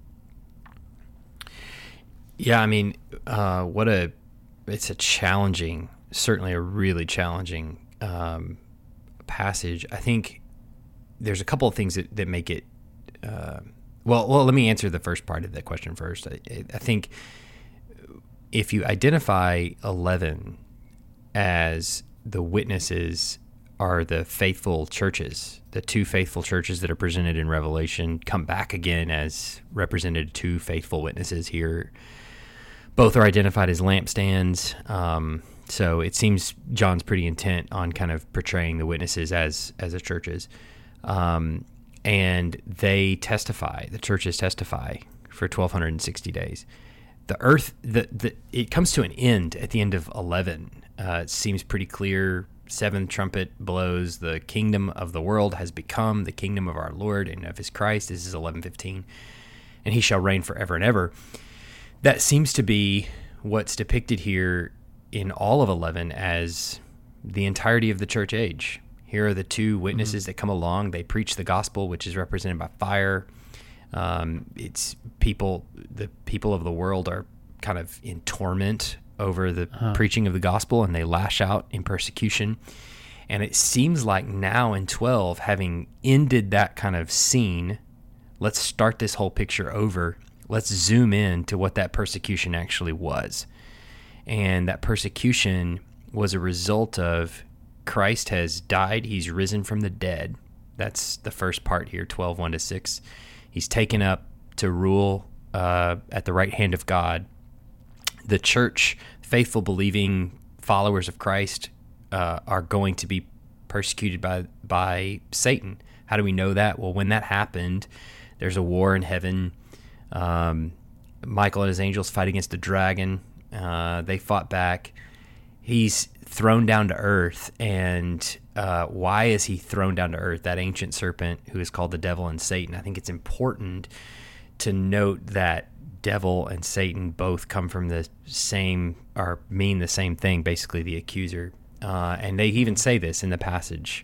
A: Yeah, I mean, uh, what a it's a challenging, certainly a really challenging um, passage. I think there's a couple of things that, that make it. Uh, well, well, let me answer the first part of that question first. I, I think if you identify eleven as the witnesses are the faithful churches, the two faithful churches that are presented in Revelation come back again as represented two faithful witnesses here. Both are identified as lampstands. Um, so it seems John's pretty intent on kind of portraying the witnesses as as the churches. Um, and they testify, the churches testify for twelve sixty days. The earth, the, the it comes to an end at the end of eleven. Uh, it seems pretty clear. Seventh trumpet blows. The kingdom of the world has become the kingdom of our Lord and of his Christ. This is eleven fifteen. And he shall reign forever and ever. That seems to be what's depicted here in all of eleven as the entirety of the church age. Here are the two witnesses mm-hmm. that come along. They preach the gospel, which is represented by fire. Um, it's people, the people of the world are kind of in torment over the uh-huh. preaching of the gospel, and they lash out in persecution. And it seems like now in twelve, having ended that kind of scene, let's start this whole picture over. Let's zoom in to what that persecution actually was. And that persecution was a result of Christ has died, he's risen from the dead. That's the first part here, twelve, one to six. He's taken up to rule uh, at the right hand of God. The church, faithful, believing followers of Christ, uh, are going to be persecuted by by Satan. How do we know that? Well, when that happened, there's a war in heaven. Um, Michael and his angels fight against the dragon. Uh, they fought back. He's thrown down to earth. And uh, why is he thrown down to earth? That ancient serpent who is called the devil and Satan. I think it's important to note that devil and Satan both come from the same, or mean the same thing, basically the accuser. Uh, and they even say this in the passage.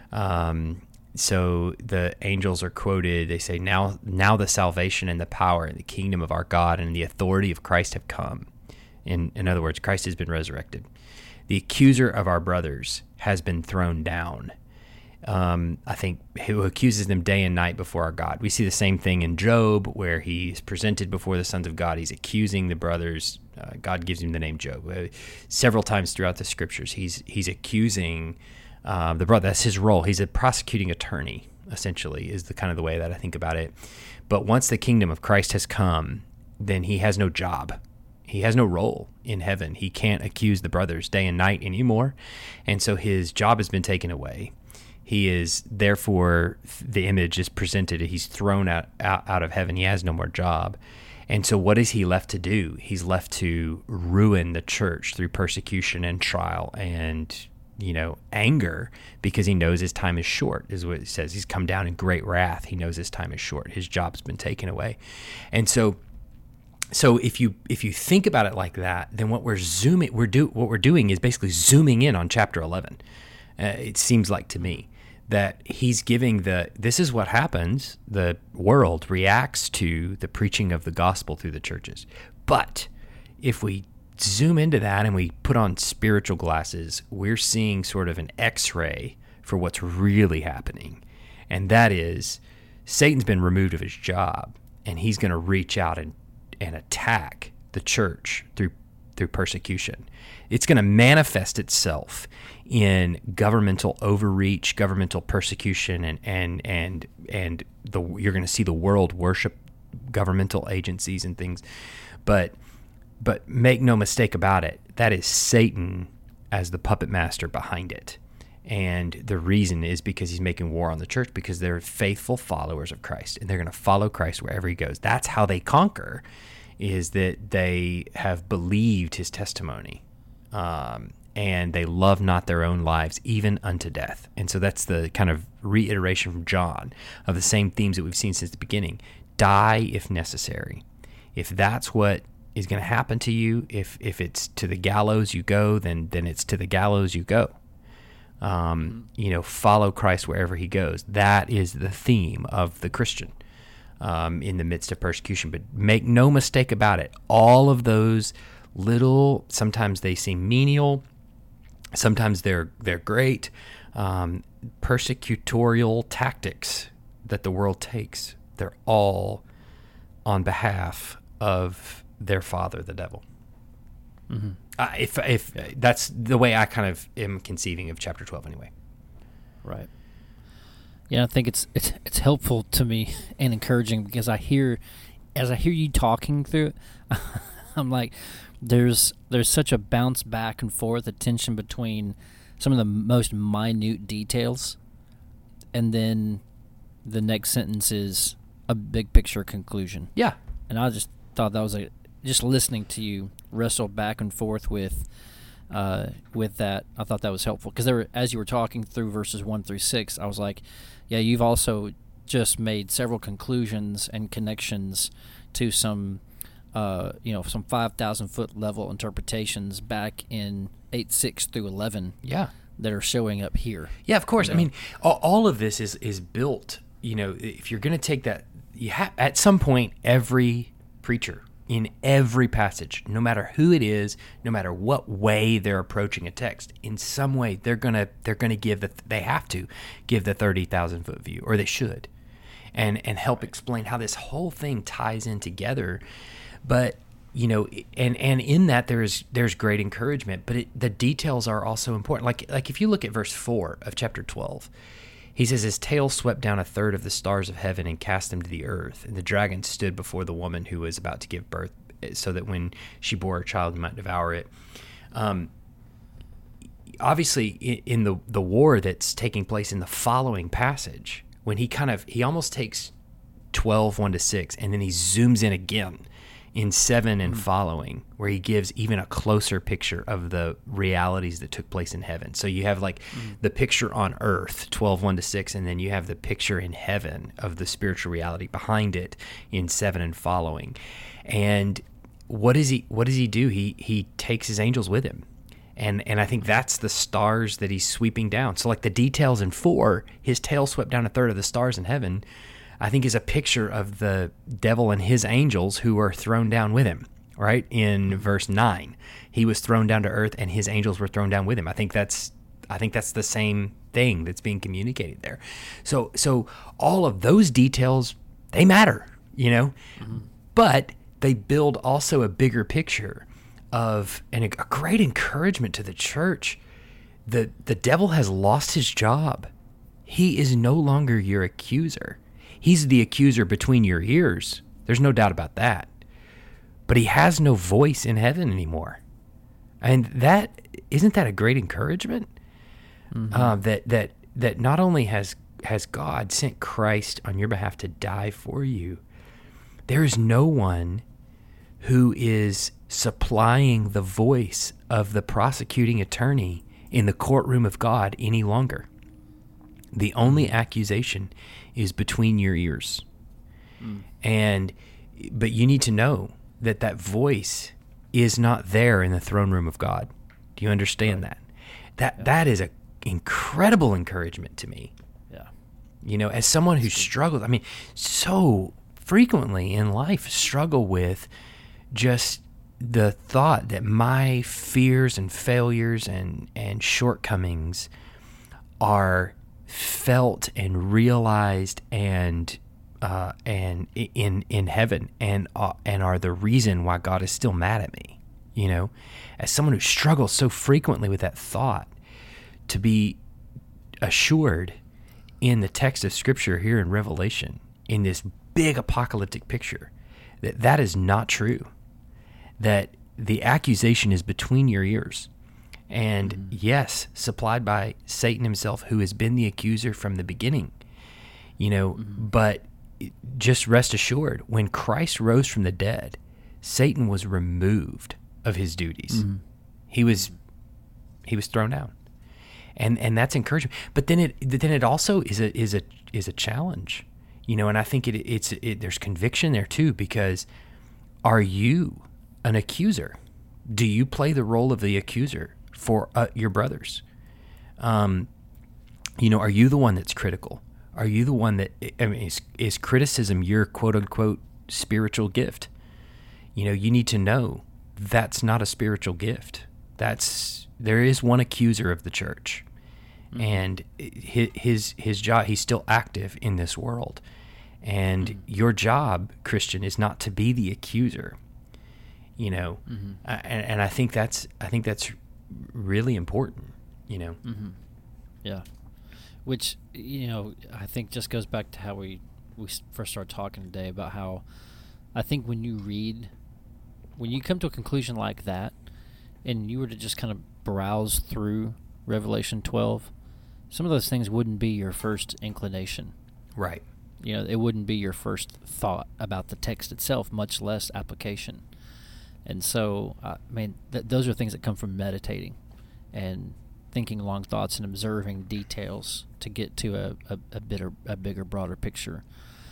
A: Um, so the angels are quoted. They say, now now the salvation and the power and the kingdom of our God and the authority of Christ have come. In, in other words, Christ has been resurrected. The accuser of our brothers has been thrown down. Um, I think who accuses them day and night before our God. We see the same thing in Job, where he's presented before the sons of God. He's accusing the brothers. Uh, God gives him the name Job. Uh, several times throughout the scriptures, he's he's accusing uh, the brother. That's his role. He's a prosecuting attorney, essentially, is the kind of the way that I think about it. But once the kingdom of Christ has come, then he has no job. He has no role in heaven. He can't accuse the brothers day and night anymore. And so his job has been taken away. He is, therefore, the image is presented. He's thrown out, out, out of heaven. He has no more job. And so what is he left to do? He's left to ruin the church through persecution and trial and, you know, anger, because he knows his time is short, is what it says. He's come down in great wrath. He knows his time is short. His job's been taken away. And so So if you if you think about it like that, then what we're zooming we're do what we're doing is basically zooming in on chapter eleven. Uh, it seems like to me that he's giving the this is what happens. The world reacts to the preaching of the gospel through the churches. But if we zoom into that and we put on spiritual glasses, we're seeing sort of an X-ray for what's really happening, and that is Satan's been removed of his job, and he's going to reach out and and attack the church through through persecution. It's going to manifest itself in governmental overreach, governmental persecution, and and and and the you're going to see the world worship governmental agencies and things. But but make no mistake about it, that is Satan as the puppet master behind it. And the reason is because he's making war on the church, because they're faithful followers of Christ, and they're going to follow Christ wherever he goes. That's how they conquer, is that they have believed his testimony, um, and they love not their own lives, even unto death. And so that's the kind of reiteration from John of the same themes that we've seen since the beginning. Die if necessary. If that's what is going to happen to you, if if it's to the gallows you go, then then it's to the gallows you go. Um, you know, follow Christ wherever he goes. That is the theme of the Christian um, in the midst of persecution. But make no mistake about it, all of those little, sometimes they seem menial, sometimes they're they're great, um, persecutorial tactics that the world takes, they're all on behalf of their father, the devil. Mm-hmm. Uh, if if uh, that's the way I kind of am conceiving of chapter twelve, anyway.
C: Right. Yeah, I think it's it's it's helpful to me and encouraging, because I hear, as I hear you talking through it, I'm like, there's there's such a bounce back and forth, a tension between some of the most minute details, and then the next sentence is a big picture conclusion.
A: Yeah.
C: And I just thought that was a just listening to you wrestle back and forth with uh, with that, I thought that was helpful, because there were, as you were talking through verses one through six, I was like, yeah, you've also just made several conclusions and connections to some, uh, you know, some five thousand foot level interpretations back in eight six through eleven.
A: Yeah,
C: that are showing up here.
A: Yeah, of course.
C: You know?
A: I mean, all, all of this is is built. You know, if you're going to take that, you ha- at some point, every preacher in every passage, no matter who it is, no matter what way they're approaching a text, in some way they're gonna they're gonna give the they have to give the thirty thousand foot view, or they should, and and help explain how this whole thing ties in together. But you know, and and in that there's there's great encouragement, but it, the details are also important. Like like if you look at verse four of chapter twelve, He says, his tail swept down a third of the stars of heaven and cast them to the earth. And the dragon stood before the woman who was about to give birth, so that when she bore her child, he might devour it. Um, obviously, in the, the war that's taking place in the following passage, when he kind of, he almost takes twelve, one to six, and then he zooms in again in seven and mm. following, where he gives even a closer picture of the realities that took place in heaven. So you have like mm. the picture on earth, twelve, one to six, and then you have the picture in heaven of the spiritual reality behind it in seven and following. And what does he what does he do? He he takes his angels with him. And and I think that's the stars that he's sweeping down. So like the details in four, his tail swept down a third of the stars in heaven, I think is a picture of the devil and his angels who are thrown down with him, right? In verse nine, he was thrown down to earth and his angels were thrown down with him. I think that's I think that's the same thing that's being communicated there. So so all of those details, they matter, you know, mm-hmm. but they build also a bigger picture of and a great encouragement to the church. The the devil has lost his job. He is no longer your accuser. He's the accuser between your ears. There's no doubt about that. But he has no voice in heaven anymore. And that isn't that a great encouragement? Mm-hmm. Uh, that that that not only has has God sent Christ on your behalf to die for you, there is no one who is supplying the voice of the prosecuting attorney in the courtroom of God any longer. The only accusation is between your ears. Mm. And but you need to know that that voice is not there in the throne room of God. Do you understand that? That yeah. that is an incredible encouragement to me.
C: Yeah.
A: You know, as someone who struggles, I mean, so frequently in life struggle with just the thought that my fears and failures and, and shortcomings are felt and realized and uh, and in in heaven and uh, and are the reason why God is still mad at me. You know, as someone who struggles so frequently with that thought, to be assured in the text of Scripture here in Revelation, in this big apocalyptic picture, that that is not true. That the accusation is between your ears. And mm-hmm. yes, supplied by Satan himself, who has been the accuser from the beginning. You know, mm-hmm. but just rest assured, when Christ rose from the dead, Satan was removed of his duties. Mm-hmm. He was he was thrown out. And and that's encouraging. But then it then it also is a is a is a challenge. You know, and I think it it's it, there's conviction there too, because are you an accuser? Do you play the role of the accuser for uh, your brothers? Um, you know, are you the one that's critical? Are you the one that, I mean, is, is criticism your quote unquote spiritual gift? You know, you need to know that's not a spiritual gift. That's, there is one accuser of the church, mm-hmm. and his, his, his job, he's still active in this world. And mm-hmm. your job, Christian, is not to be the accuser. You know, mm-hmm. uh, and, and I think that's I think that's really important. You know,
C: mm-hmm. yeah, which you know I think just goes back to how we we first started talking today about how I think when you read, when you come to a conclusion like that, and you were to just kind of browse through Revelation twelve, some of those things wouldn't be your first inclination,
A: right?
C: You know, it wouldn't be your first thought about the text itself, much less application. And so, I mean, th- those are things that come from meditating and thinking long thoughts and observing details to get to a, a, a, bitter, a bigger, broader picture.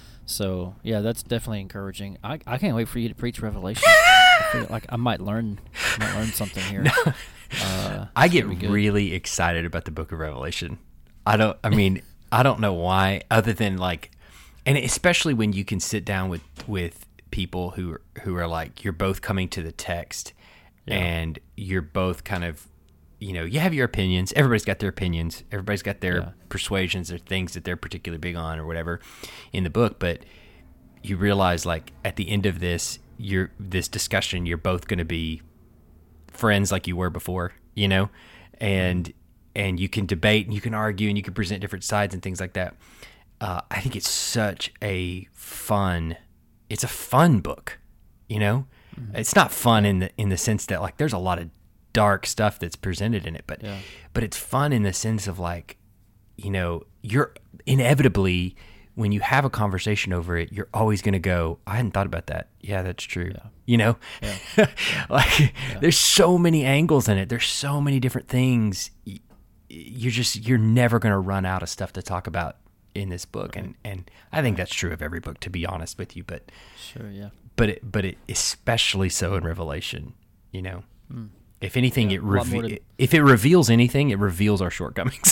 C: So, yeah, that's definitely encouraging. I, I can't wait for you to preach Revelation. I feel like I might learn might learn something here.
A: No.
C: Uh,
A: I get really excited about the book of Revelation. I don't, I mean, I don't know why, other than like, and especially when you can sit down with, with people who are, who are like, you're both coming to the text, yeah. and you're both kind of, you know, you have your opinions. Everybody's got their opinions. Everybody's got their yeah. persuasions or things that they're particularly big on or whatever in the book. But you realize, like, at the end of this, you're this discussion, you're both going to be friends like you were before, you know, and and you can debate and you can argue and you can present different sides and things like that. Uh, I think it's such a fun, it's a fun book, you know? Mm-hmm. It's not fun in the in the sense that like there's a lot of dark stuff that's presented in it, but
C: yeah.
A: but it's fun in the sense of like, you know, you're inevitably, when you have a conversation over it, you're always going to go, I hadn't thought about that. Yeah, that's true.
C: Yeah.
A: You know,
C: yeah.
A: like
C: yeah.
A: there's so many angles in it. There's so many different things. You're just, you're never going to run out of stuff to talk about in this book.
C: Right.
A: And, and I think that's true of every book, to be honest with you, but
C: sure. Yeah.
A: but it, but it especially so in Revelation, you know, mm. if anything,
C: yeah,
A: it, reve-
C: to...
A: if it reveals anything, it reveals our shortcomings.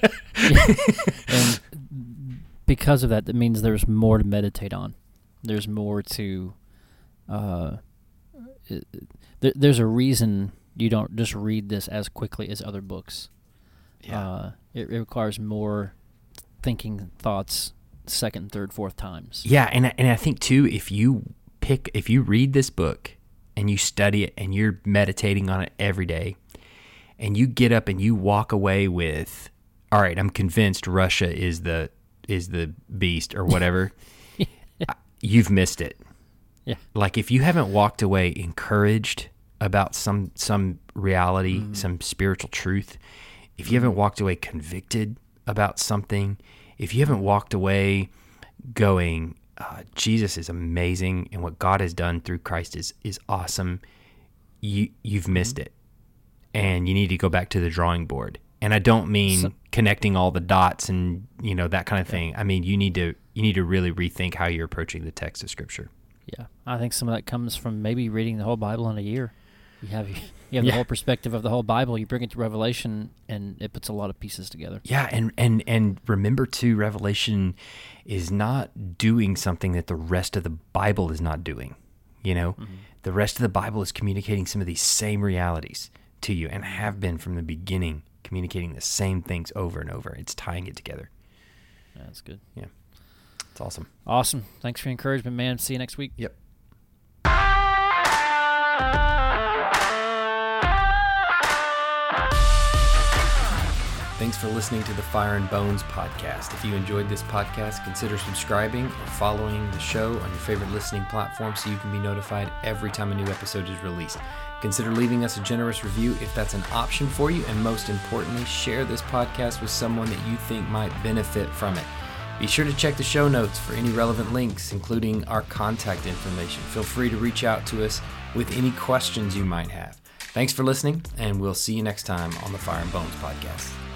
C: And because of that, that means there's more to meditate on. There's more to, uh, it, there, there's a reason you don't just read this as quickly as other books.
A: Yeah.
C: Uh, it, it requires more thinking thoughts second, third, fourth times.
A: Yeah, and and I think too, if you pick, if you read this book and you study it and you're meditating on it every day, and you get up and you walk away with, all right, I'm convinced Russia is the is the beast or whatever, yeah. You've missed it.
C: Yeah.
A: Like if you haven't walked away encouraged about some some reality, mm. some spiritual truth, if you haven't walked away convicted about something, if you haven't walked away going, uh, Jesus is amazing and what God has done through Christ is is awesome, you you've missed it, and you need to go back to the drawing board. And I don't mean so, connecting all the dots and, you know, that kind of thing. I mean, you need to you need to really rethink how you're approaching the text of Scripture.
C: Yeah, I think some of that comes from maybe reading the whole Bible in a year. You have you have the
A: yeah.
C: whole perspective of the whole Bible. You bring it to Revelation, and it puts a lot of pieces together.
A: Yeah, and and and remember too, Revelation is not doing something that the rest of the Bible is not doing. You know, mm-hmm. the rest of the Bible is communicating some of these same realities to you, and have been from the beginning. Communicating the same things over and over. It's tying it together.
C: Yeah, that's good.
A: Yeah. It's awesome.
C: Awesome. Thanks for your encouragement, man. See you next week.
A: Yep. Thanks for listening to the Fire and Bones podcast. If you enjoyed this podcast, consider subscribing or following the show on your favorite listening platform so you can be notified every time a new episode is released. Consider leaving us a generous review if that's an option for you, and most importantly, share this podcast with someone that you think might benefit from it. Be sure to check the show notes for any relevant links, including our contact information. Feel free to reach out to us with any questions you might have. Thanks for listening, and we'll see you next time on the Fire and Bones podcast.